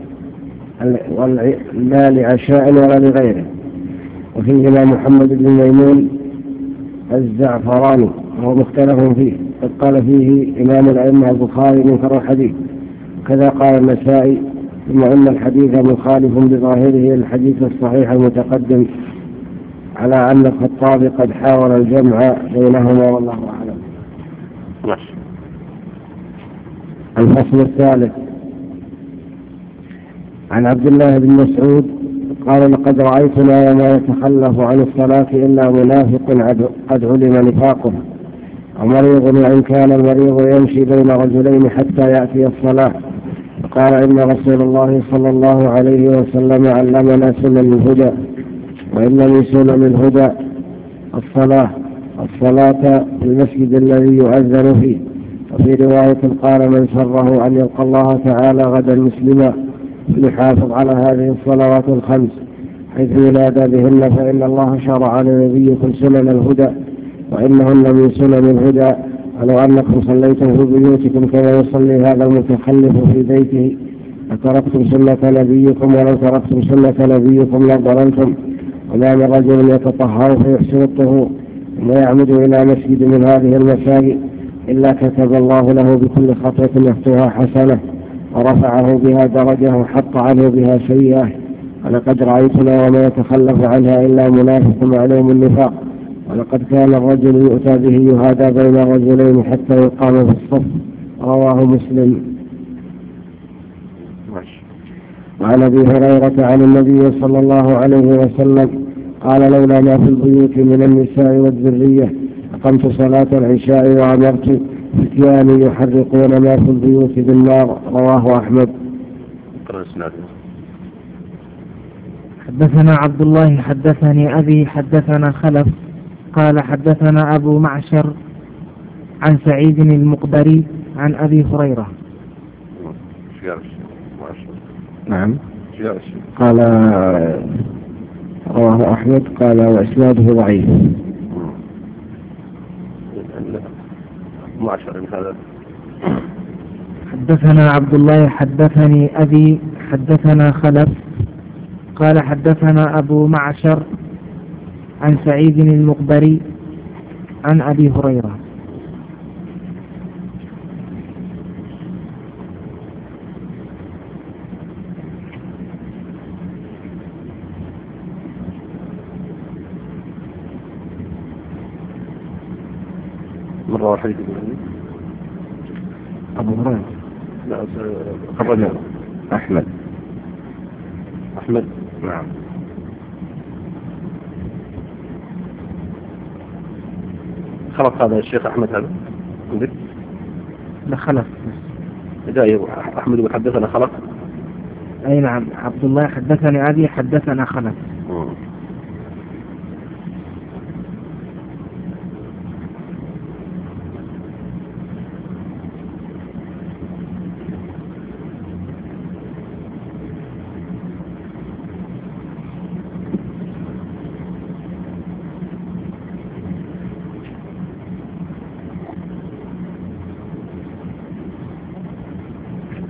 لا لعشاء ولا لغيره. وفيه محمد بن ميمون الزعفراني وهو مختلف فيه، قد قال فيه إمام الأئمة البخاري منكر الحديث، وكذا قال النسائي. ثم إن الحديث مخالف بظاهره الحديث الصحيح المتقدم، على أن الخطاب قد حاول الجمع بينهما، والله أعلم. الفصل الثالث. عن عبد الله بن مسعود قال: لقد رأيتنا وما يتخلف عن الصلاة إلا منافق قد علم نفاقه، ومريض وإن كان المريض يمشي بين رجلين حتى يأتي الصلاة. قال: إن رسول الله صلى الله عليه وسلم علمنا سنن الهدى، وإن من سنن الهدى الصلاة الصلاة في المسجد الذي يؤذن فيه. وفي رواية قال: من سره أن يلقى الله تعالى غدا مسلما ليحافظ على هذه الصلوات الخمس حيث ينادى بهن، فإن الله شرع لنبيكم سنن الهدى، وإنهن من سنن الهدى. ولو أنكم صليتم في بيوتكم كما يصلي هذا المتخلف في بيته لتركتم سنة نبيكم، ولو تركتم سنة نبيكم لضللتم. وما من رجل يتطهر فيحسن الطهور ثم يعمد إلى مسجد من هذه المساجد إلا كتب الله له بكل خطوة يخطوها حسنة، ورفعه بها درجة وحط عنه بها سيئة. ولقد رأيتنا وما يتخلف عنها إلا منافق معلوم النفاق. ولقد كان الرجل يؤتى به يهادى بين الرجلين حتى يقام في الصف، رواه مسلم. وعن أبي هريرة عن النبي صلى الله عليه وسلم قال: لولا ما في البيوت من النساء والذرية أقمت صلاة العشاء وأمرت فتيان يحرقون ما في البيوت بالنار، رواه أحمد. حدثنا عبد الله حدثني أبي حدثنا خلف قال: حدثنا أبو معشر عن سعيد المقبري عن أبي هريرة. نعم. قال رواه أحمد قال: وإسناده ضعيف. حدثنا عبد الله حدثني أبي حدثنا خلف قال: حدثنا أبو معشر عن سعيد المقبري عن أبي هريرة. مرة واحدة أبو هريرة. لا خرجنا أحمد. أحمد. نعم. خلق هذا الشيخ أحمد هذا عندك؟ لا خلق. لا أحمد يقول حدثنا خلق. أي نعم. عبد الله حدثني أبي حدثنا خلق.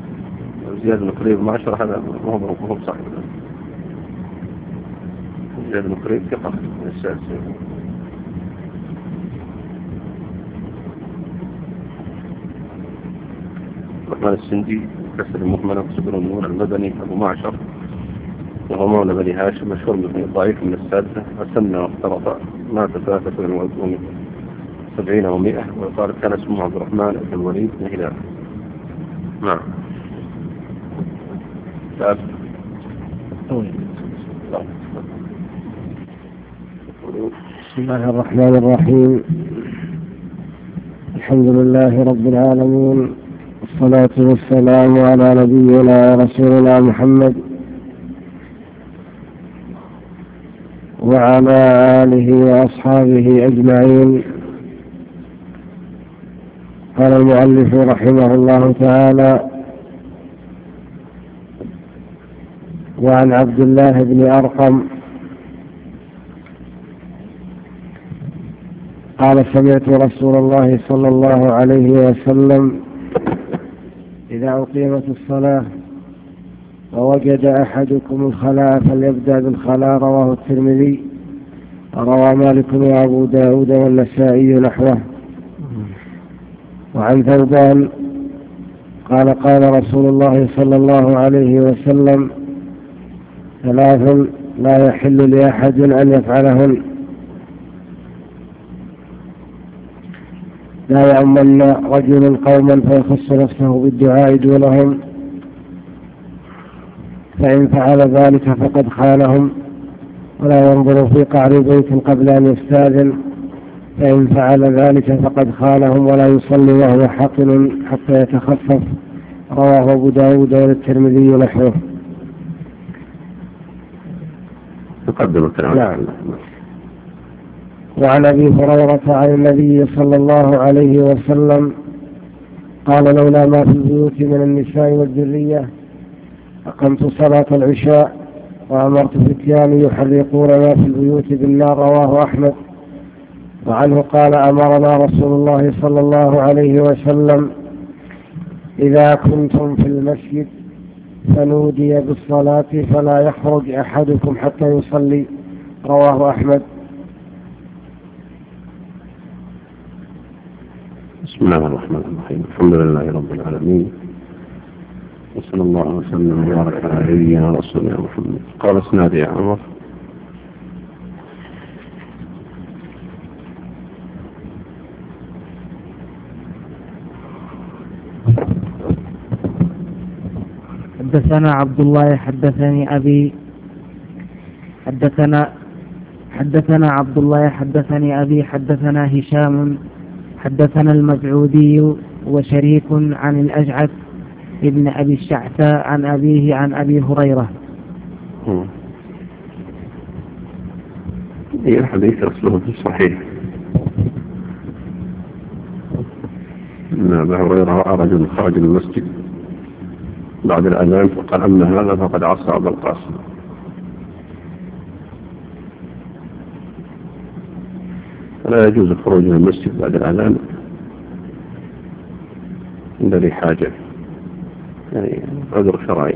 زياد بن قريب معشر هذا هو هو صحيح. زيد بن كريب ثقة من السادسة. الرحمن السندي كسر المهملة وصبر النور المدني أبو معشر وهو مولى بني هاشم مشهور بن ضعيف من السادسة وسن واختلط مات ثلاثة وأربعين سبعين ومئة وقال كان اسمه عبد الرحمن بن الوليد بن هلال. نعم. بسم الله الرحمن الرحيم. الحمد لله رب العالمين، والصلاة والسلام على نبينا ورسولنا محمد وعلى آله وأصحابه أجمعين. قال المؤلف رحمه الله تعالى: وعن عبد الله بن أرقم قال: سمعت رسول الله صلى الله عليه وسلم إذا أقيمت الصلاة ووجد أحدكم الخلاء فليبدأ بالخلاء. رواه الترمذي. روى مالك وأبو داود والنسائي نحوه. وعن ثوبان قال: قال رسول الله صلى الله عليه وسلم: ثلاث لا يحل لأحد أن يفعلهن: لا يأمن رجل قوما فيخص نفسه بالدعاء دونهم، فإن فعل ذلك فقد خانهم، ولا ينظر في قعر بيت قبل أن يستاذن، فإن فعل ذلك فقد خانهم، ولا يصلي وهو حقن حتى يتخفف. رواه أبو داود والترمذي نحوه. تقدم الكلام. نعم. وعن أبي هريرة عن النبي صلى الله عليه وسلم قال: لولا ما في البيوت من النساء والذرية أقمت صلاة العشاء وأمرت فتيان يحرقون ما في البيوت بالنار. رواه أحمد. وعنه قال: أمرنا رسول الله صلى الله عليه وسلم إذا كنتم في المسجد فنودي بالصلاة فلا يخرج أحدكم حتى يصلي. رواه أحمد. بسم الله الرحمن الرحيم. الحمد لله رب العالمين، وصلى الله وسلم وبارك على نبينا ورسولنا محمد. قال: اسناد يا عمر. حدثنا عبد الله حدثني أبي حدثنا حدثنا عبد الله حدثني أبي حدثنا هشام حدثنا المسعودي وشريك عن الأجعث ابن أبي الشعثاء عن أبيه عن أبي هريرة. هي الحديث أصله في الصحيح أن أبا هريرة رأى رجل خرج من المسجد بعد الأذان فقال: أما هذا فقد عصى أبا القاسم. فلا يجوز الخروج من المسجد بعد الأذان إلا لحاجة، يعني عذر شرعي.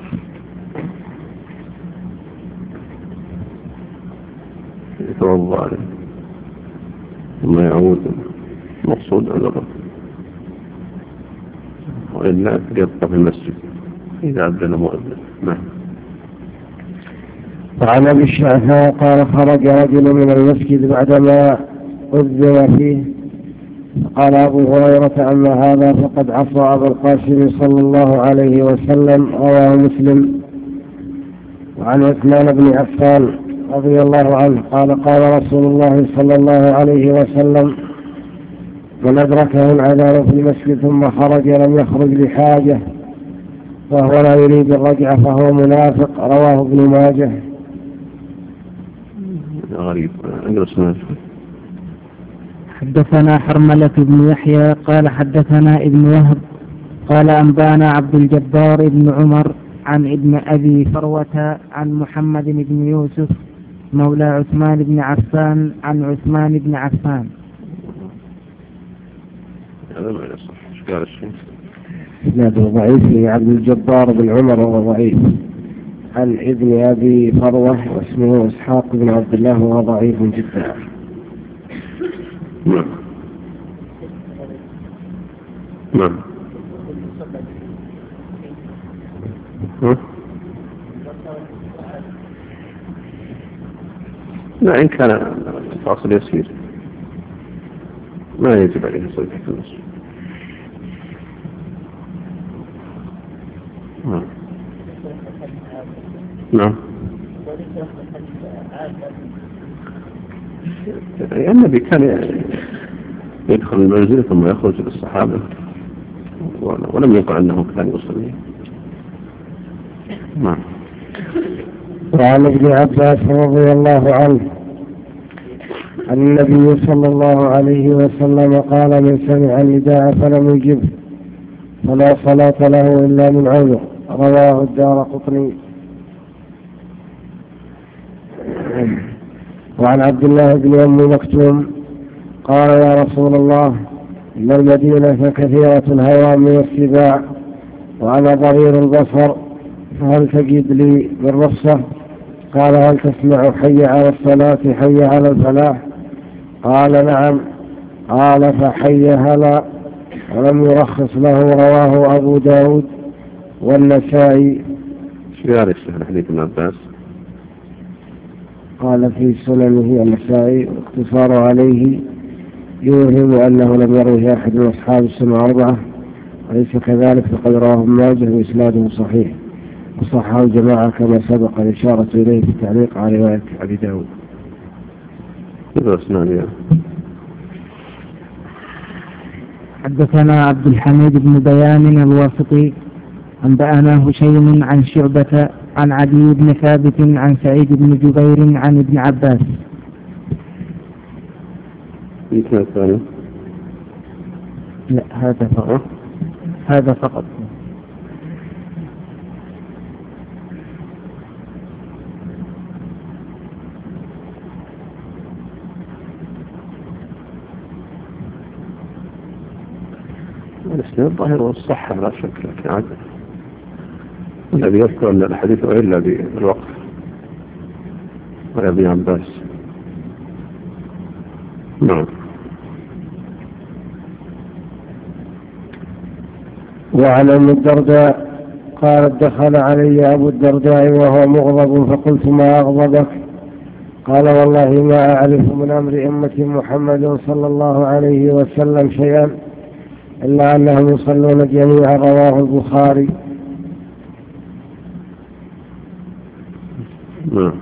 يتوضأ ثم يعود، مقصود عذره، وإلا يبقى في المسجد إذا أذن مؤذن. نعم. وعن أبي الشعثاء قال: خرج رجل من المسجد بعدما أذن فيه قال أبو هريرة: أما هذا فقد عصى أبا القاسم صلى الله عليه وسلم. رواه مسلم. وعن عثمان بن عفان رضي الله عنه قال: قال رسول الله صلى الله عليه وسلم: من أدركه العذاب في المسجد ثم خرج لم يخرج لحاجة وهو لا يريد الرجعة فهو منافق. رواه ابن ماجه. غريب. حدثنا حرملة بن يحيى قال: حدثنا ابن وهب قال: أنبانا عبد الجبار بن عمر عن ابن أبي فروة عن محمد بن يوسف مولى عثمان بن عفان عن عثمان بن عفان. هذا ما يصح. ايش قال الشيخ؟ لا، ضعيف. عبد الجبار بن عمر هو ضعيف. عن ابن أبي فروة واسمه إسحاق بن عبد الله وهو ضعيف جدا. نعم نعم لا، إن كان الفاصل يسير ما يجب عليه يصلي تحت النصف. نعم نعم النبي كان يدخل المنزل ثم يخرج للصحابة ولم يقع أنه كان يصلي. نعم. وعن ابن عباس رضي الله عنه عن النبي صلى الله عليه وسلم قال: من سمع النداء فلم يجبه فلا صلاة له إلا من عذر. رواه الدارقطني. وعن عبد الله بن أم مكتوم قال: يا رسول الله، إن المدينة كثيرة الهوام والسباع وأنا ضرير البصر، فهل تجد لي بالرخصة؟ قال: هل تسمع حي على الصلاة حي على الفلاح؟ قال: نعم. قال: فحي هلا. ولم يرخص له. رواه أبو داود والنسائي. شو يعرف حديث ابن عباس؟ قال في سننه النسائي اقتصار عليه يوهم أنه لم يروه أحد من أصحاب السنة الأربعة، وليس كذلك فقد رواه ابن ماجه وإسناده صحيح، وصححه الجماعة كما سبق الإشارة إليه في التعليق على رواية أبي داود. حدثنا عبد الحميد بن بيان الواسطي أنبأنا هشيم عن شعبة عن عدي بن ثابت عن سعيد بن جبير عن ابن عباس. لا، هذا فقط. هذا فقط. الاسناد الظاهر والصحة لا شك، لكن عادة الذي يذكر أن الحديث إلا بالوقف وابن عباس. نعم. وعن أم الدرداء قالت: دخل علي أبو الدرداء وهو مغضب، فقلت: ما أغضبك؟ قال: والله ما أعرف من أمر أمة محمد صلى الله عليه وسلم شيئا إلا أنهم يصلون جميعا. رواه البخاري. نعم.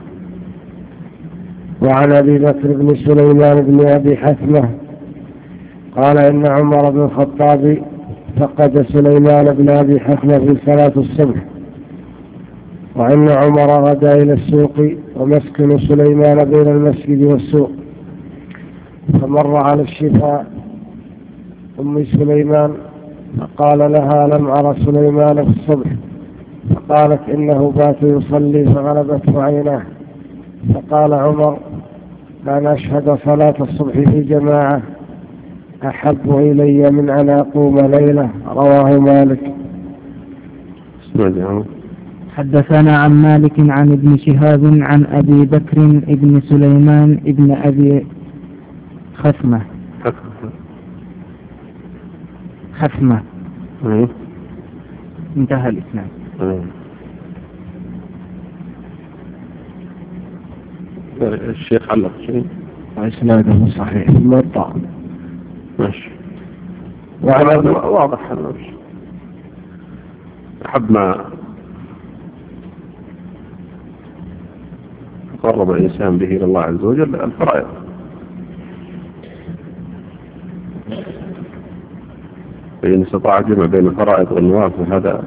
وعن أبي بكر بن سليمان بن أبي حثمة قال: إن عمر بن الخطاب فقد سليمان بن أبي حثمة في صلاة الصبح، وإن عمر غدا إلى السوق ومسكن سليمان بين المسجد والسوق، فمر على الشفاء أم سليمان فقال لها: لم أرى سليمان في الصبح. فقالت: إنه بات يصلي فغلبته عيناه. فقال عمر: لأن أشهد صلاة الصبح في جماعة أحب إلي من أن أقوم ليلة. رواه مالك. حدثنا عن مالك عن ابن شهاب عن أبي بكر ابن سليمان ابن أبي خثمة خثمة انتهى الإسناد. الشيخ علق شيء وإسناده صحيح الموطأ. ماشي. وعلى واضح أحب ما قرب الإنسان به إلى الله عز وجل الفرائض، فإن استطاع جمع بين الفرائض والنوافل هذا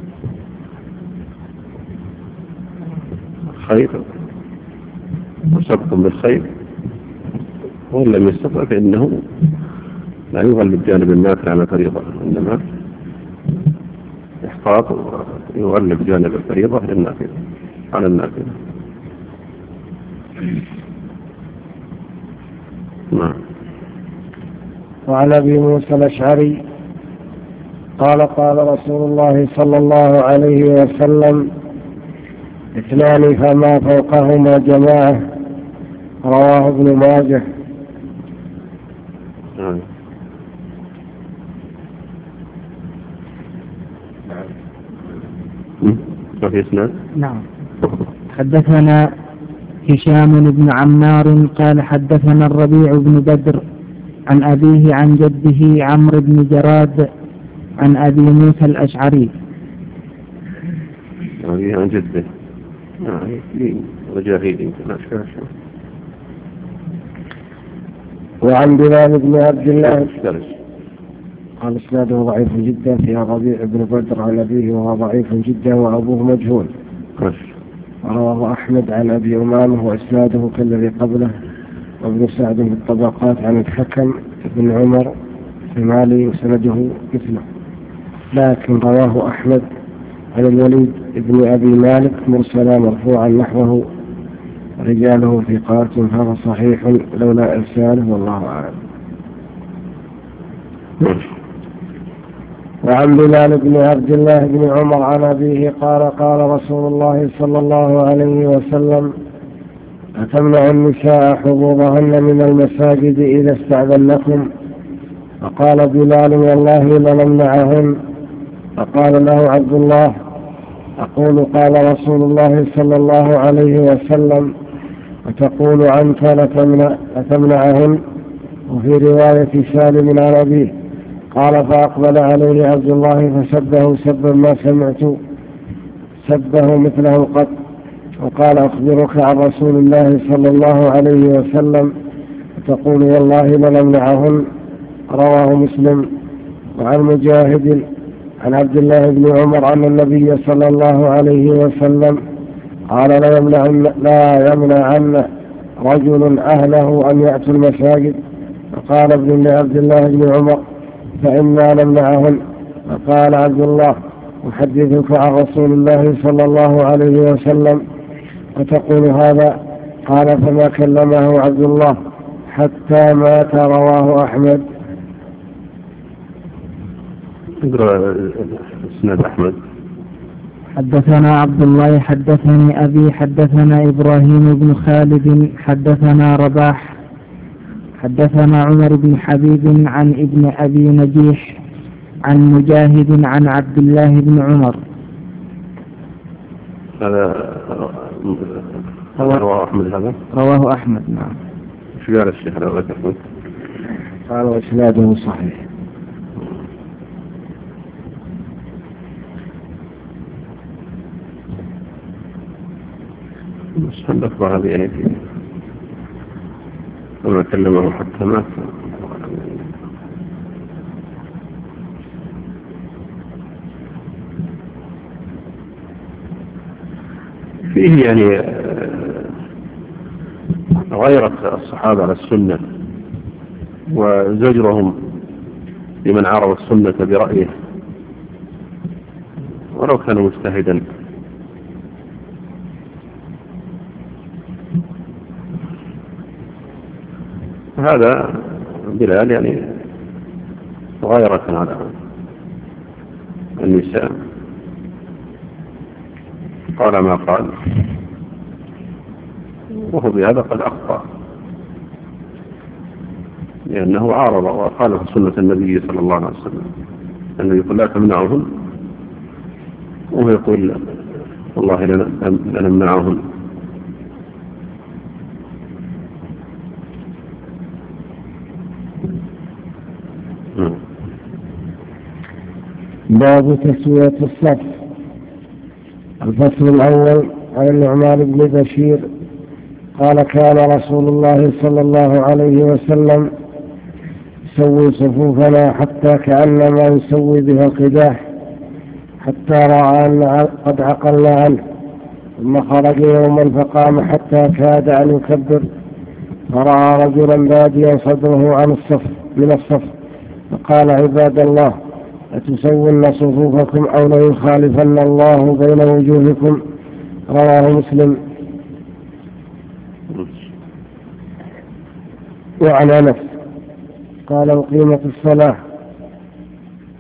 خير وسبق بالخير، وإن لم يستطع فإنه لا يغلب جانب النافع على فريضة، إنما يحتاط ويغلب جانب الفريضة للنافع على النافع. نعم. وعن أبي موسى الأشعري قال: قال رسول الله صلى الله عليه وسلم: اثنان فما فوقهما جماعة. رواه ابن ماجه. نعم. حدثنا هشام بن عمار قال حدثنا الربيع بن بدر عن أبيه عن جده عمرو بن جراد عن أبي موسى الأشعري. أبيه عن جده وجاهيد. وعن بلال بن عبد الله قال إسناده ضعيف جدا في الربيع بن بدر عن أبيه وهو ضعيف جدا وأبوه مجهول. رواه أحمد عن أبي أمامة وإسناده كالذي قبله، وابن سعد في الطبقات عن الحكم بن عمر في مالي وسنده مثله، لكن رواه أحمد عن الوليد بن أبي مالك مرسلا مرفوعا نحوه رجاله في قارة فهو صحيح لولا إرساله والله أعلم. وعن بلال بن عبد الله بن عمر عن أبيه قال قال رسول الله صلى الله عليه وسلم أتمنع النساء حظوظهن من المساجد إذا استأذنكم؟ فقال بلال والله لنمنعهن. فقال له عبد الله أقول قال رسول الله صلى الله عليه وسلم وتقول أنت لتمنعهن؟ وفي رواية سالم عن أبيه قال فأقبل عليه عبد الله فسبه سبا ما سمعت سبه مثله قط، وقال أخبرك عن رسول الله صلى الله عليه وسلم وتقول والله لنمنعهن. رواه مسلم. وعن مجاهد عن عبد الله بن عمر أن النبي صلى الله عليه وسلم قال لا يمنعن, لا يمنعن رجل أهله أن يأتوا المساجد. فقال ابن عبد الله بن عمر فإنا نمنعهن. فقال عبد الله أحدثك عن رسول الله صلى الله عليه وسلم وتقول هذا؟ قال فما كلمه عبد الله حتى مات. رواه أحمد. اسناد أحمد. حدثنا عبد الله حدثني أبي حدثنا إبراهيم بن خالد حدثنا رباح حدثنا عمر بن حبيب عن ابن أبي نجيح عن مجاهد عن عبد الله بن عمر. هذا رواه أحمد. هذا رواه أحمد. نعم. شو قال الشيخ لو ذكرت؟ قال وإسناده صحيح. بس هنذكر هذه يعني وما كلمه حتى مات. فيه يعني غيرة الصحابة على السنة وزجرهم لمن عارض السنة برأيه ولو كان مجتهدا. هذا بلال يعني غيرة على النساء قال ما قال، وهو بهذا قد أخطأ لأنه عارض وخالف سنة النبي صلى الله عليه وسلم أنه يقول لا تمنعهن وهو يقول والله لنمنعهن. باب تسوية الصف. الفصل الأول عن النعمان بن بشير قال كان رسول الله صلى الله عليه وسلم يسوي صفوفنا حتى كأنما يسوي بها القداح حتى رأى أن قد عقلنا عنه، ثم خرج يوما فقام حتى كاد أن يكبر فرأى رجلا باديا صدره عن الصف من الصف فقال عباد الله أتسون صفوفكم أو ليخالفن الله بين وجوهكم. رواه مسلم. وعن أنس قال أقيمت الصلاة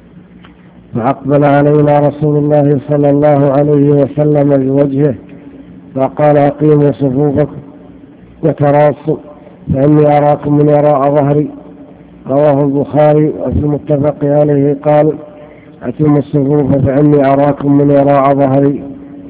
فأقبل علينا رسول الله صلى الله عليه وسلم بوجهه فقال أقيموا صفوفكم وتراصوا فإني أراكم من وراء ظهري. رواه البخاري. وفي المتفق عليه قال أتموا الصفوف فإني أراكم من وراء ظهري.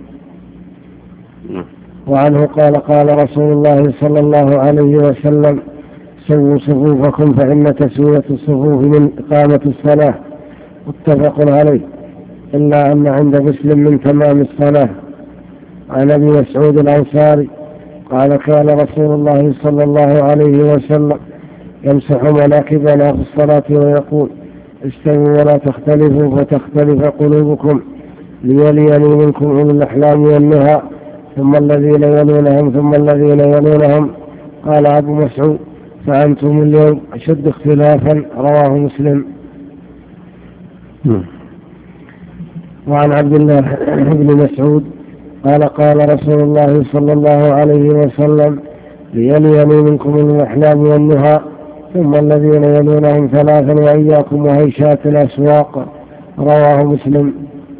وعنه قال قال رسول الله صلى الله عليه وسلم سووا صفوفكم فإن تسوية الصفوف من إقامة الصلاة. متفق عليه، إلا أن عند مسلم من تمام الصلاة. عن أبي مسعود الأنصاري قال كان رسول الله صلى الله عليه وسلم يمسح مناكبنا في الصلاة ويقول استووا ولا تختلفوا فتختلف قلوبكم ليليني منكم أولو الأحلام والنهى ثم الذين يلونهم ثم الذين يلونهم. قال أبو مسعود فأنتم اليوم أشد اختلافا. رواه مسلم. وعن عبد الله بن مسعود قال قال رسول الله صلى الله عليه وسلم ليليني منكم الأحلام والنهى ثم الذين يلونهم ثلاثا وإياكم وهيشات الأسواق. رواه مسلم.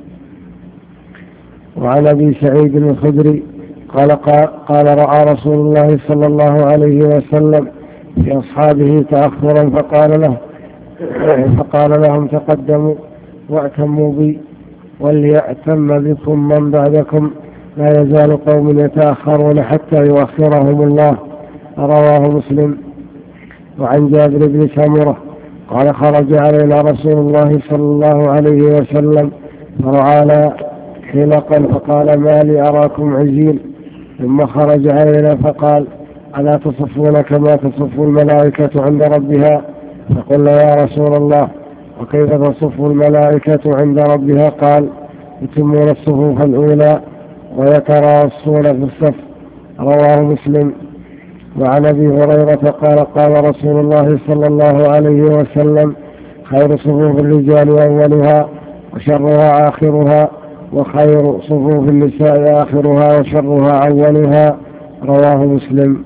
وعن أبي سعيد الخدري قال قال رأى رسول الله صلى الله عليه وسلم في أصحابه تأخرا فقال له فقال لهم تقدموا وأتموا بي وليأتم بكم من بعدكم لا يزال قوم يتأخرون حتى يؤخرهم الله. رواه مسلم. وعن جابر بن سمرة قال خرج علينا رسول الله صلى الله عليه وسلم فرعانا حلقا فقال ما لي أراكم عزين ثم خرج علينا فقال ألا تصفون كما تصف الملائكة عند ربها؟ فقلنا يا رسول الله وكيف تصف الملائكة عند ربها؟ قال يتمون الصفوف الأولى ويتراصون في الصف. رواه مسلم. وعن أبي هريرة قال قال رسول الله صلى الله عليه وسلم خير صفوف الرجال أولها وشرها آخرها وخير صفوف النساء آخرها وشرها أولها. رواه مسلم.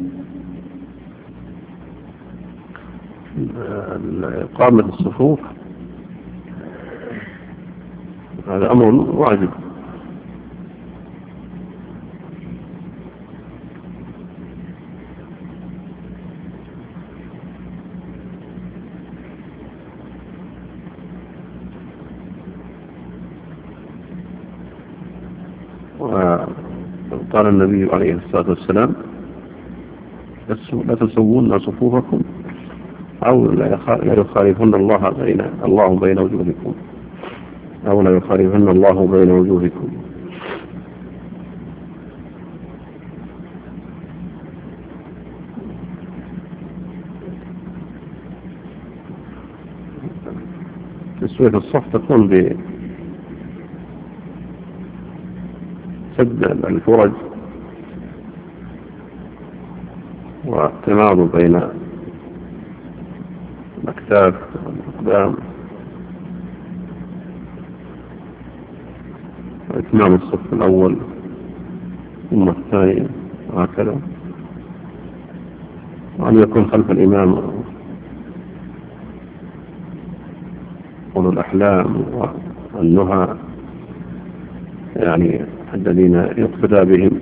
إقامة الصفوف هذا أمر واجب، وقال النبي عليه الصلاة والسلام لا تسوون صفوفكم أو لا يخالفن الله بين الله بين وجوهكم أو لا يخالفن الله بين وجوهكم. تسوية الصف تكون بسد الفرج والتماضي بين الأكتاف والأقدام وإتمام الصف الأول ثم الثاني وهكذا، وأن يكون خلف الإمام أولو الأحلام والنهى يعني الذين يقتدى بهم.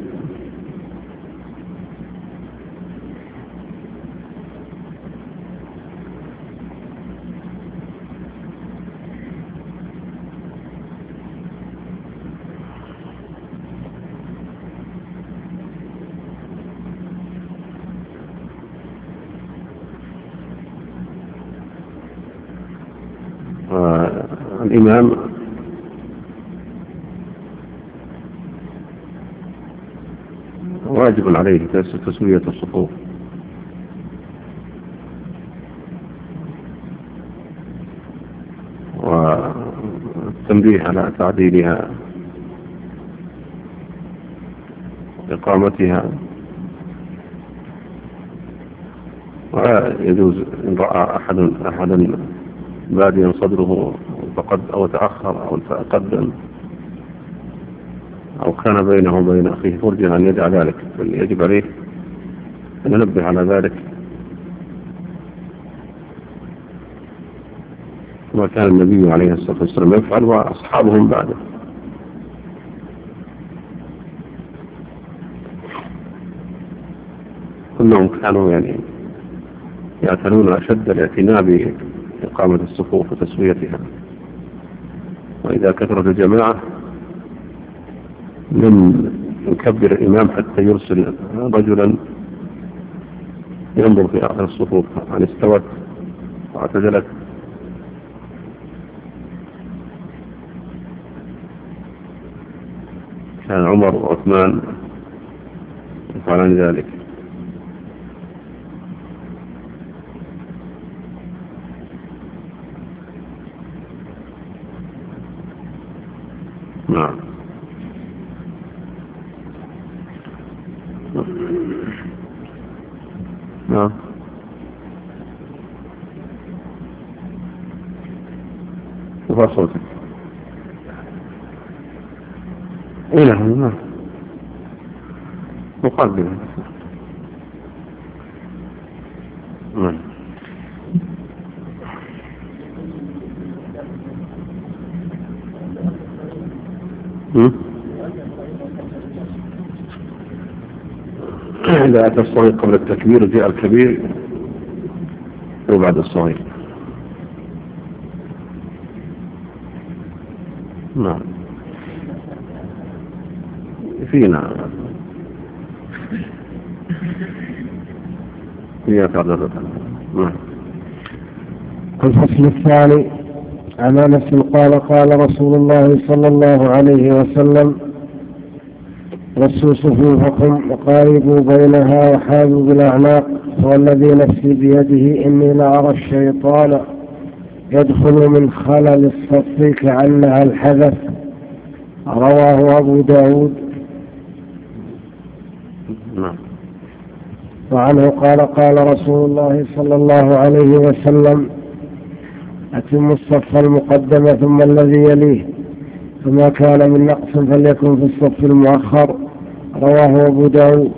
الإمام واجب عليه تسوية الصفوف والتنبيه على تعديلها وإقامتها، ولا يجوز إن رأى أحد أحدا باديا صدره فقد أو تأخر أو تقدم أو كان بينه وبين أخيه فرجا أن يدع ذلك، بل يجب عليه أن ينبه على ذلك كما كان النبي عليه الصلاة والسلام يفعل وأصحابهم بعده. أنهم كانوا يعني يعتنون أشد الاعتناء بإقامة الصفوف وتسويتها، وإذا كثرت الجماعة لم يكبر الإمام حتى يرسل رجلا ينظر في آخر الصفوف عن استوت واعتدلت. كان عمر وعثمان يفعلان ذلك. نعم. نعم. وفاء صوتك. ايه نعم نعم مقابل. نعم. إذا أتى الصغير قبل التكبير جاء الكبير وبعد الصغير. نعم. فينا فيها تعدد. نعم. الفصل الثاني عن أنس قال قال رسول الله صلى الله عليه وسلم رسوا صفوفكم وقاربوا بينها وحاذوا بالأعناق، والذي نفسي بيده إني لأرى الشيطان يدخل من خلل الصف كأنها الحدث. رواه أبو داود. وعنه قال قال رسول الله صلى الله عليه وسلم أتم الصف المقدم ثم الذي يليه، فما كان من نقص فليكن في الصف المؤخر. رواه أبو داود.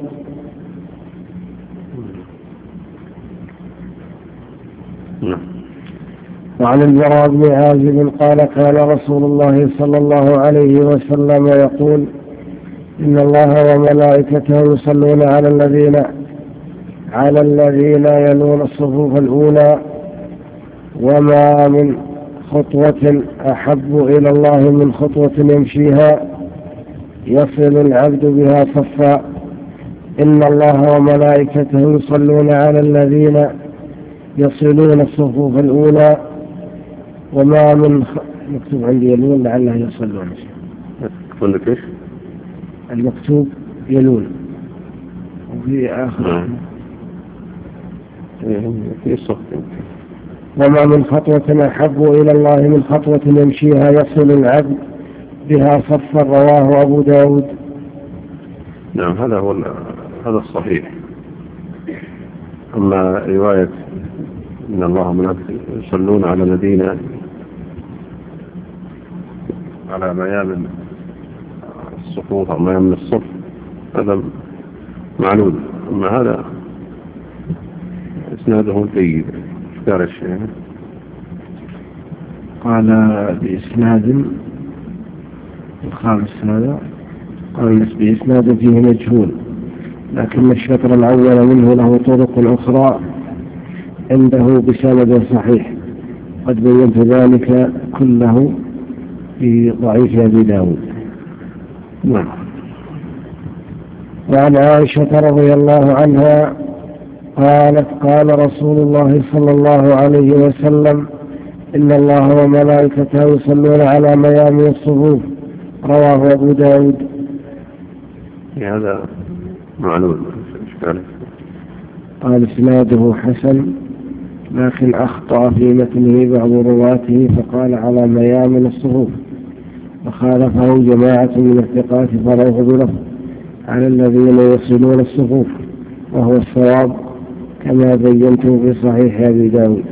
وعن البراء بن عازب قال قال رسول الله صلى الله عليه وسلم يقول إن الله وملائكته يصلون على الذين على الذين يلون الصفوف الأولى، وما من خطوة أحب إلى الله من خطوة يمشيها يصل العبد بها صفا. إن الله وملائكته يصلون على الذين يصلون الصفوف الأولى، وما من خ... مكتوب عندي يلون لعله يصلون. قلت ايش؟ المكتوب يلون وفي آخر في صف. وما من خطوة أحب إلى الله من خطوة يمشيها يصل العبد بها صفا. رواه أبو داود. نعم هذا هو هذا الصحيح. أما رواية إن الله وملائكته يصلون على الذين على ميامن الصفوف أو ميامن الصف هذا معلول. أما هذا إسناده جيد. اختار الشيء قال بإسناد الخامس هذا قال بإسناد فيه مجهول، لكن الشطر الأول منه له طرق أخرى عنده بسند صحيح، قد بينت ذلك كله في ضعيف أبي داود. نعم. وعن عائشة رضي الله عنها قالت قال رسول الله صلى الله عليه وسلم إن الله وملائكته يصلون على ميامن الصفوف. رواه أبو داود. هذا معلول. قال إسناده حسن، لكن أخطأ في متنه بعض رواته فقال على ميامن الصفوف، وخالفه جماعة من الثقات فروه بلفظ على الذين يصلون الصفوف، وهو الصواب كما بينته في صحيح أبي داود.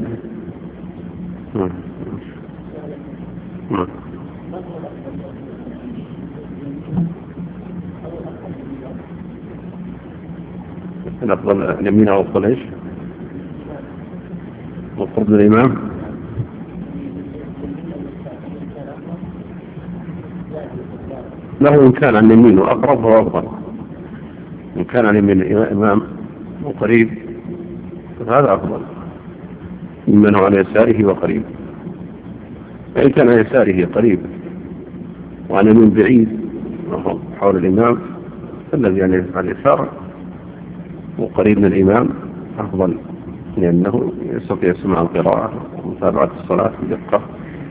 الأفضل اليمين أو أفضل إيش؟ وقرب الإمام. له إن كان عن يمينه أقرب هو أفضل. إن كان عن يمين الإمام وقريب هذا أفضل ممن هو على يساره وقريب. فإن كان على يساره قريب وعلى من بعيد حول الإمام فالذي على اليسار وقريب من الإمام أفضل، لأنه يستطيع سماع القراءة ومتابعة الصلاة بدقة.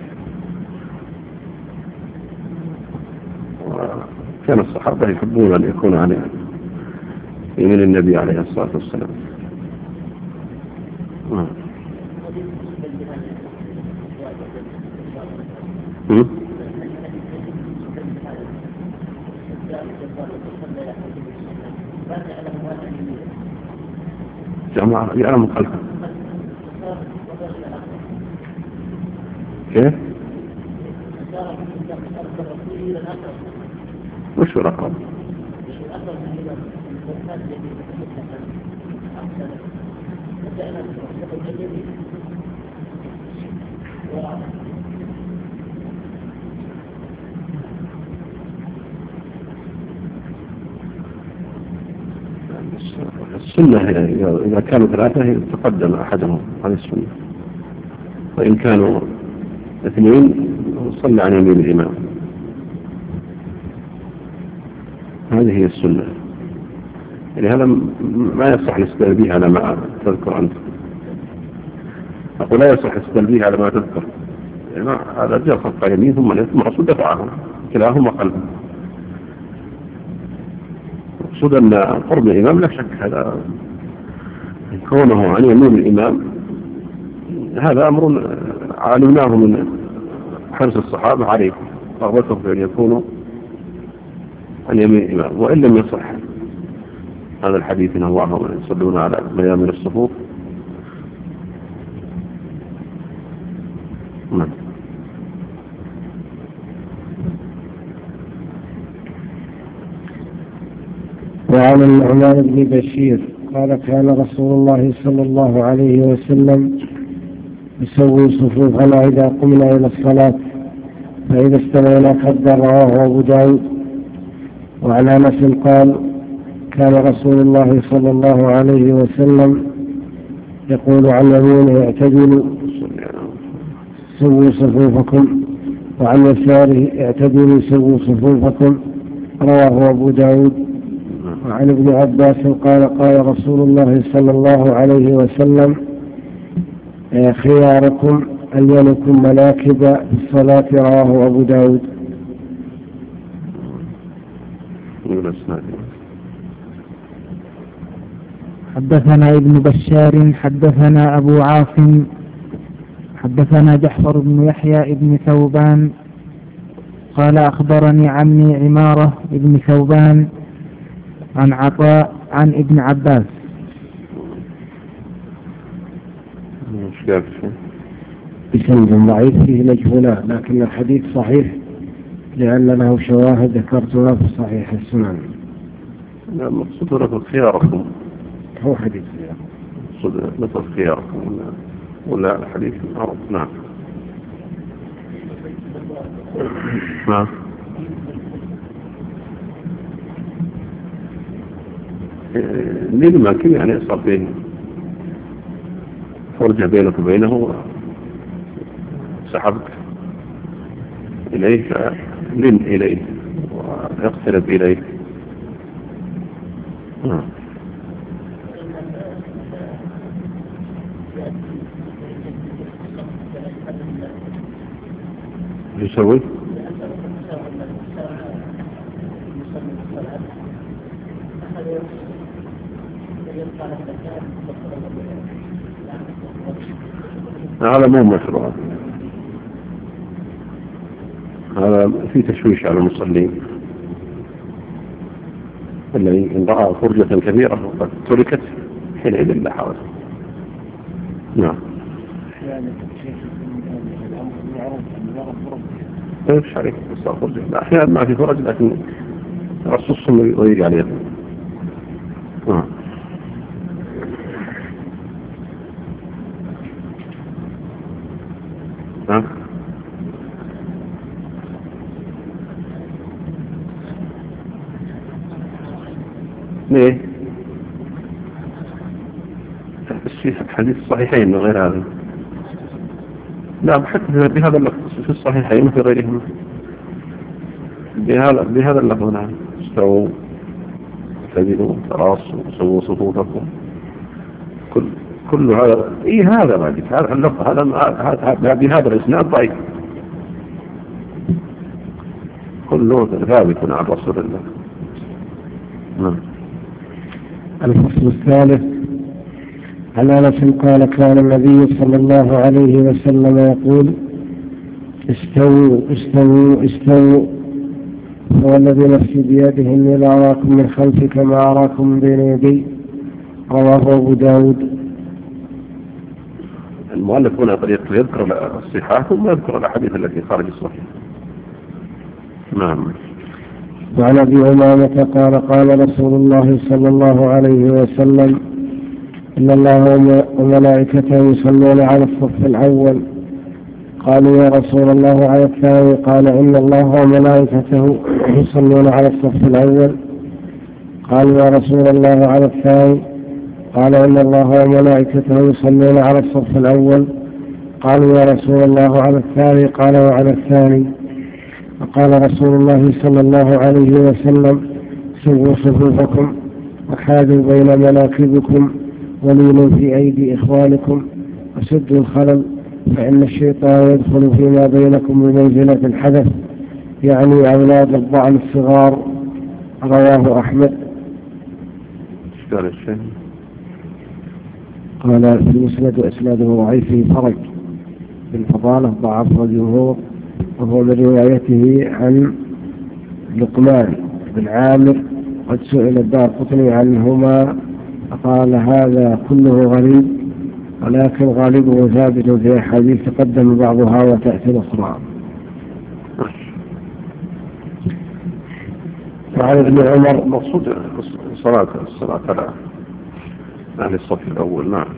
وكان الصحابة يحبون أن يكون على يمين النبي عليه الصلاة والسلام. جماعة يعلم خلفه كيف؟ وش رقم؟ السنة إذا كانوا ثلاثة يتقدم أحدهم على السنة، وإن كانوا اثنين صلى عن يمين الإمام. هذه هي السنة، لهذا ما يصح الاستدلال بها على ما تذكر أنت. أقول لا يصح الاستدلال بها على ما تذكر، يعني هذا جاء خط يمين ثم ثم رسول دفعهم كلاهما قلبا. مقصود أن قرب الإمام لا شك هذا كونه عن يمين الإمام هذا أمر علمناه من حرص الصحابة عليه، رغبتهم في أن يكونوا عن يمين الإمام. وإن لم يصح هذا الحديث إن الله يصلون على ميامن الصفوف. نعم. وعن النعمان بن بشير قال كان رسول الله صلى الله عليه وسلم يسوي صفوفنا إذا قمنا إلى الصلاة، فإذا استوينا كبر. رواه أبو داود. وعن أنس قال كان رسول الله صلى الله عليه وسلم يقول عن يمينه اعتدلوا سووا صفوفكم، وعن يساره اعتدلوا سووا صفوفكم. رواه أبو داود. وعن ابن عباس قال قال رسول الله صلى الله عليه وسلم خياركم ألينكم مناكب في الصلاة. رواه أبو داود. حدثنا ابن بشار حدثنا أبو عاصم حدثنا جحفر بن يحيى ابن ثوبان قال أخبرني عمي عمارة ابن ثوبان عن عطاء عن ابن عباس. بسند ضعيف فيه مجهولات، لكن الحديث صحيح لأن له شواهد ذكرتها في صحيح السنن. مقصود لكم خياركم، هو حديث خيار، مقصود لكم خياركم ولا الحديث معروف. نعم. نعم. لين ما كان يعني صار بين فرجة بينك وبينه سحبك إليه فلن إليه ويقترب إليه. آه. يسوي هذا مو مشروع، هذا في تشويش على المصلين الذي إن رأى فرجة كبيرة وقد تركت حينئذ لا حرج. نعم. ايش عليك بس فرجة؟ أحيانا ما في فرج لكن رصصهم يضيق عليه. نعم. ها؟ ليه؟ في حديث الصحيحين وغير هذا. لا حتى بهذا اللفظ في الصحيحين وفي غيرهم بهذا بهذا اللفظ. نعم استووا اعتدلوا تراصوا سووا صفوفكم كل كل هذا. اي هذا ما جيت هذا اللفظ هذا بهذا الاسناد ضعيف كله ثابت عن رسول الله. نعم. الفصل الثالث. عن أنس قال كان النبي صلى الله عليه وسلم يقول استووا استووا استووا والذي نفسي بيده إني لأراكم من خلفي كما أراكم من بين يدي. رواه أبو داود. المؤلف هنا قد يذكر الصحاح ثم يذكر الأحاديث التي خارج الصحيح. نعم. وعن أبي أمامة قال قال رسول الله صلى الله عليه وسلم إن الله وملائكته يصلون على الصف الأول. قالوا يا رسول الله على الثاني. قال إن الله وملائكته يصلون على الصف الأول. قالوا يا رسول الله على الثاني. قال إن الله وملائكته يصلون على الصف الأول. قالوا يا رسول الله على الثاني. قال وعلى الثاني. فقال رسول الله صلى الله عليه وسلم سووا صفوفكم وحاذوا بين مناكبكم ولينوا في أيدي إخوانكم وسدوا الخلل فإن الشيطان يدخل فيما بينكم بمنزلة الحدث يعني أولاد الضعن الصغار. رواه أحمد. قال في المسند وإسناده ضعيف في فرج بالفضالة ضعف الجمهور وهو من روايته عن لقمان بن عامر. قد سئل الدارقطني عنهما فقال هذا كله غريب ولكن غالبه ثابت في حديث تقدم بعضها وتأتي الأخرى. وعن ابن عمر مقصود الصلاة الصلاة على أهل الصف الأول. نعم.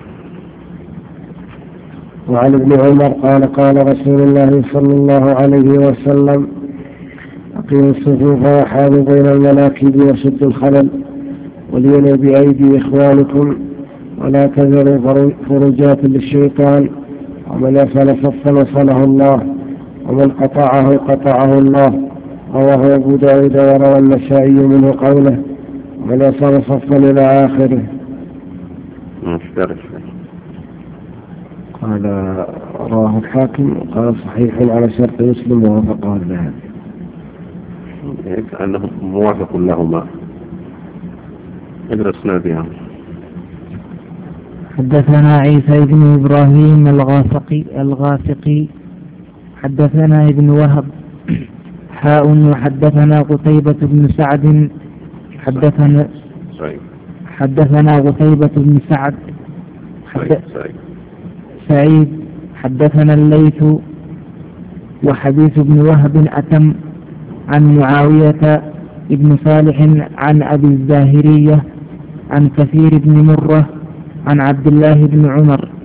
وعن ابن عمر قال قال رسول الله صلى الله عليه وسلم أقيموا الصفوف وحاذوا بين المناكب وسدوا الخلل ولينوا بأيدي إخوانكم ولا تذروا فرجات للشيطان ومن يصل صفا وصله الله ومن قطعه قطعه الله. رواه أبو داود وروى النسائي منه قوله ومن يصل صفا إلى آخره. قال رواه الحاكم قال صحيح على شرط مسلم ووافقه الذهبي. كأنه موافق لهما. ادرسنا بها. حدثنا عيسى بن إبراهيم الغافقي الغافقي حدثنا ابن وهب حاء وحدثنا قتيبة بن سعد حدثنا حدثنا قتيبة بن سعد سعيد حدثنا الليث وحديث ابن وهب أتم عن معاوية ابن صالح عن أبي الزاهرية عن كثير بن مرة عن عبد الله بن عمر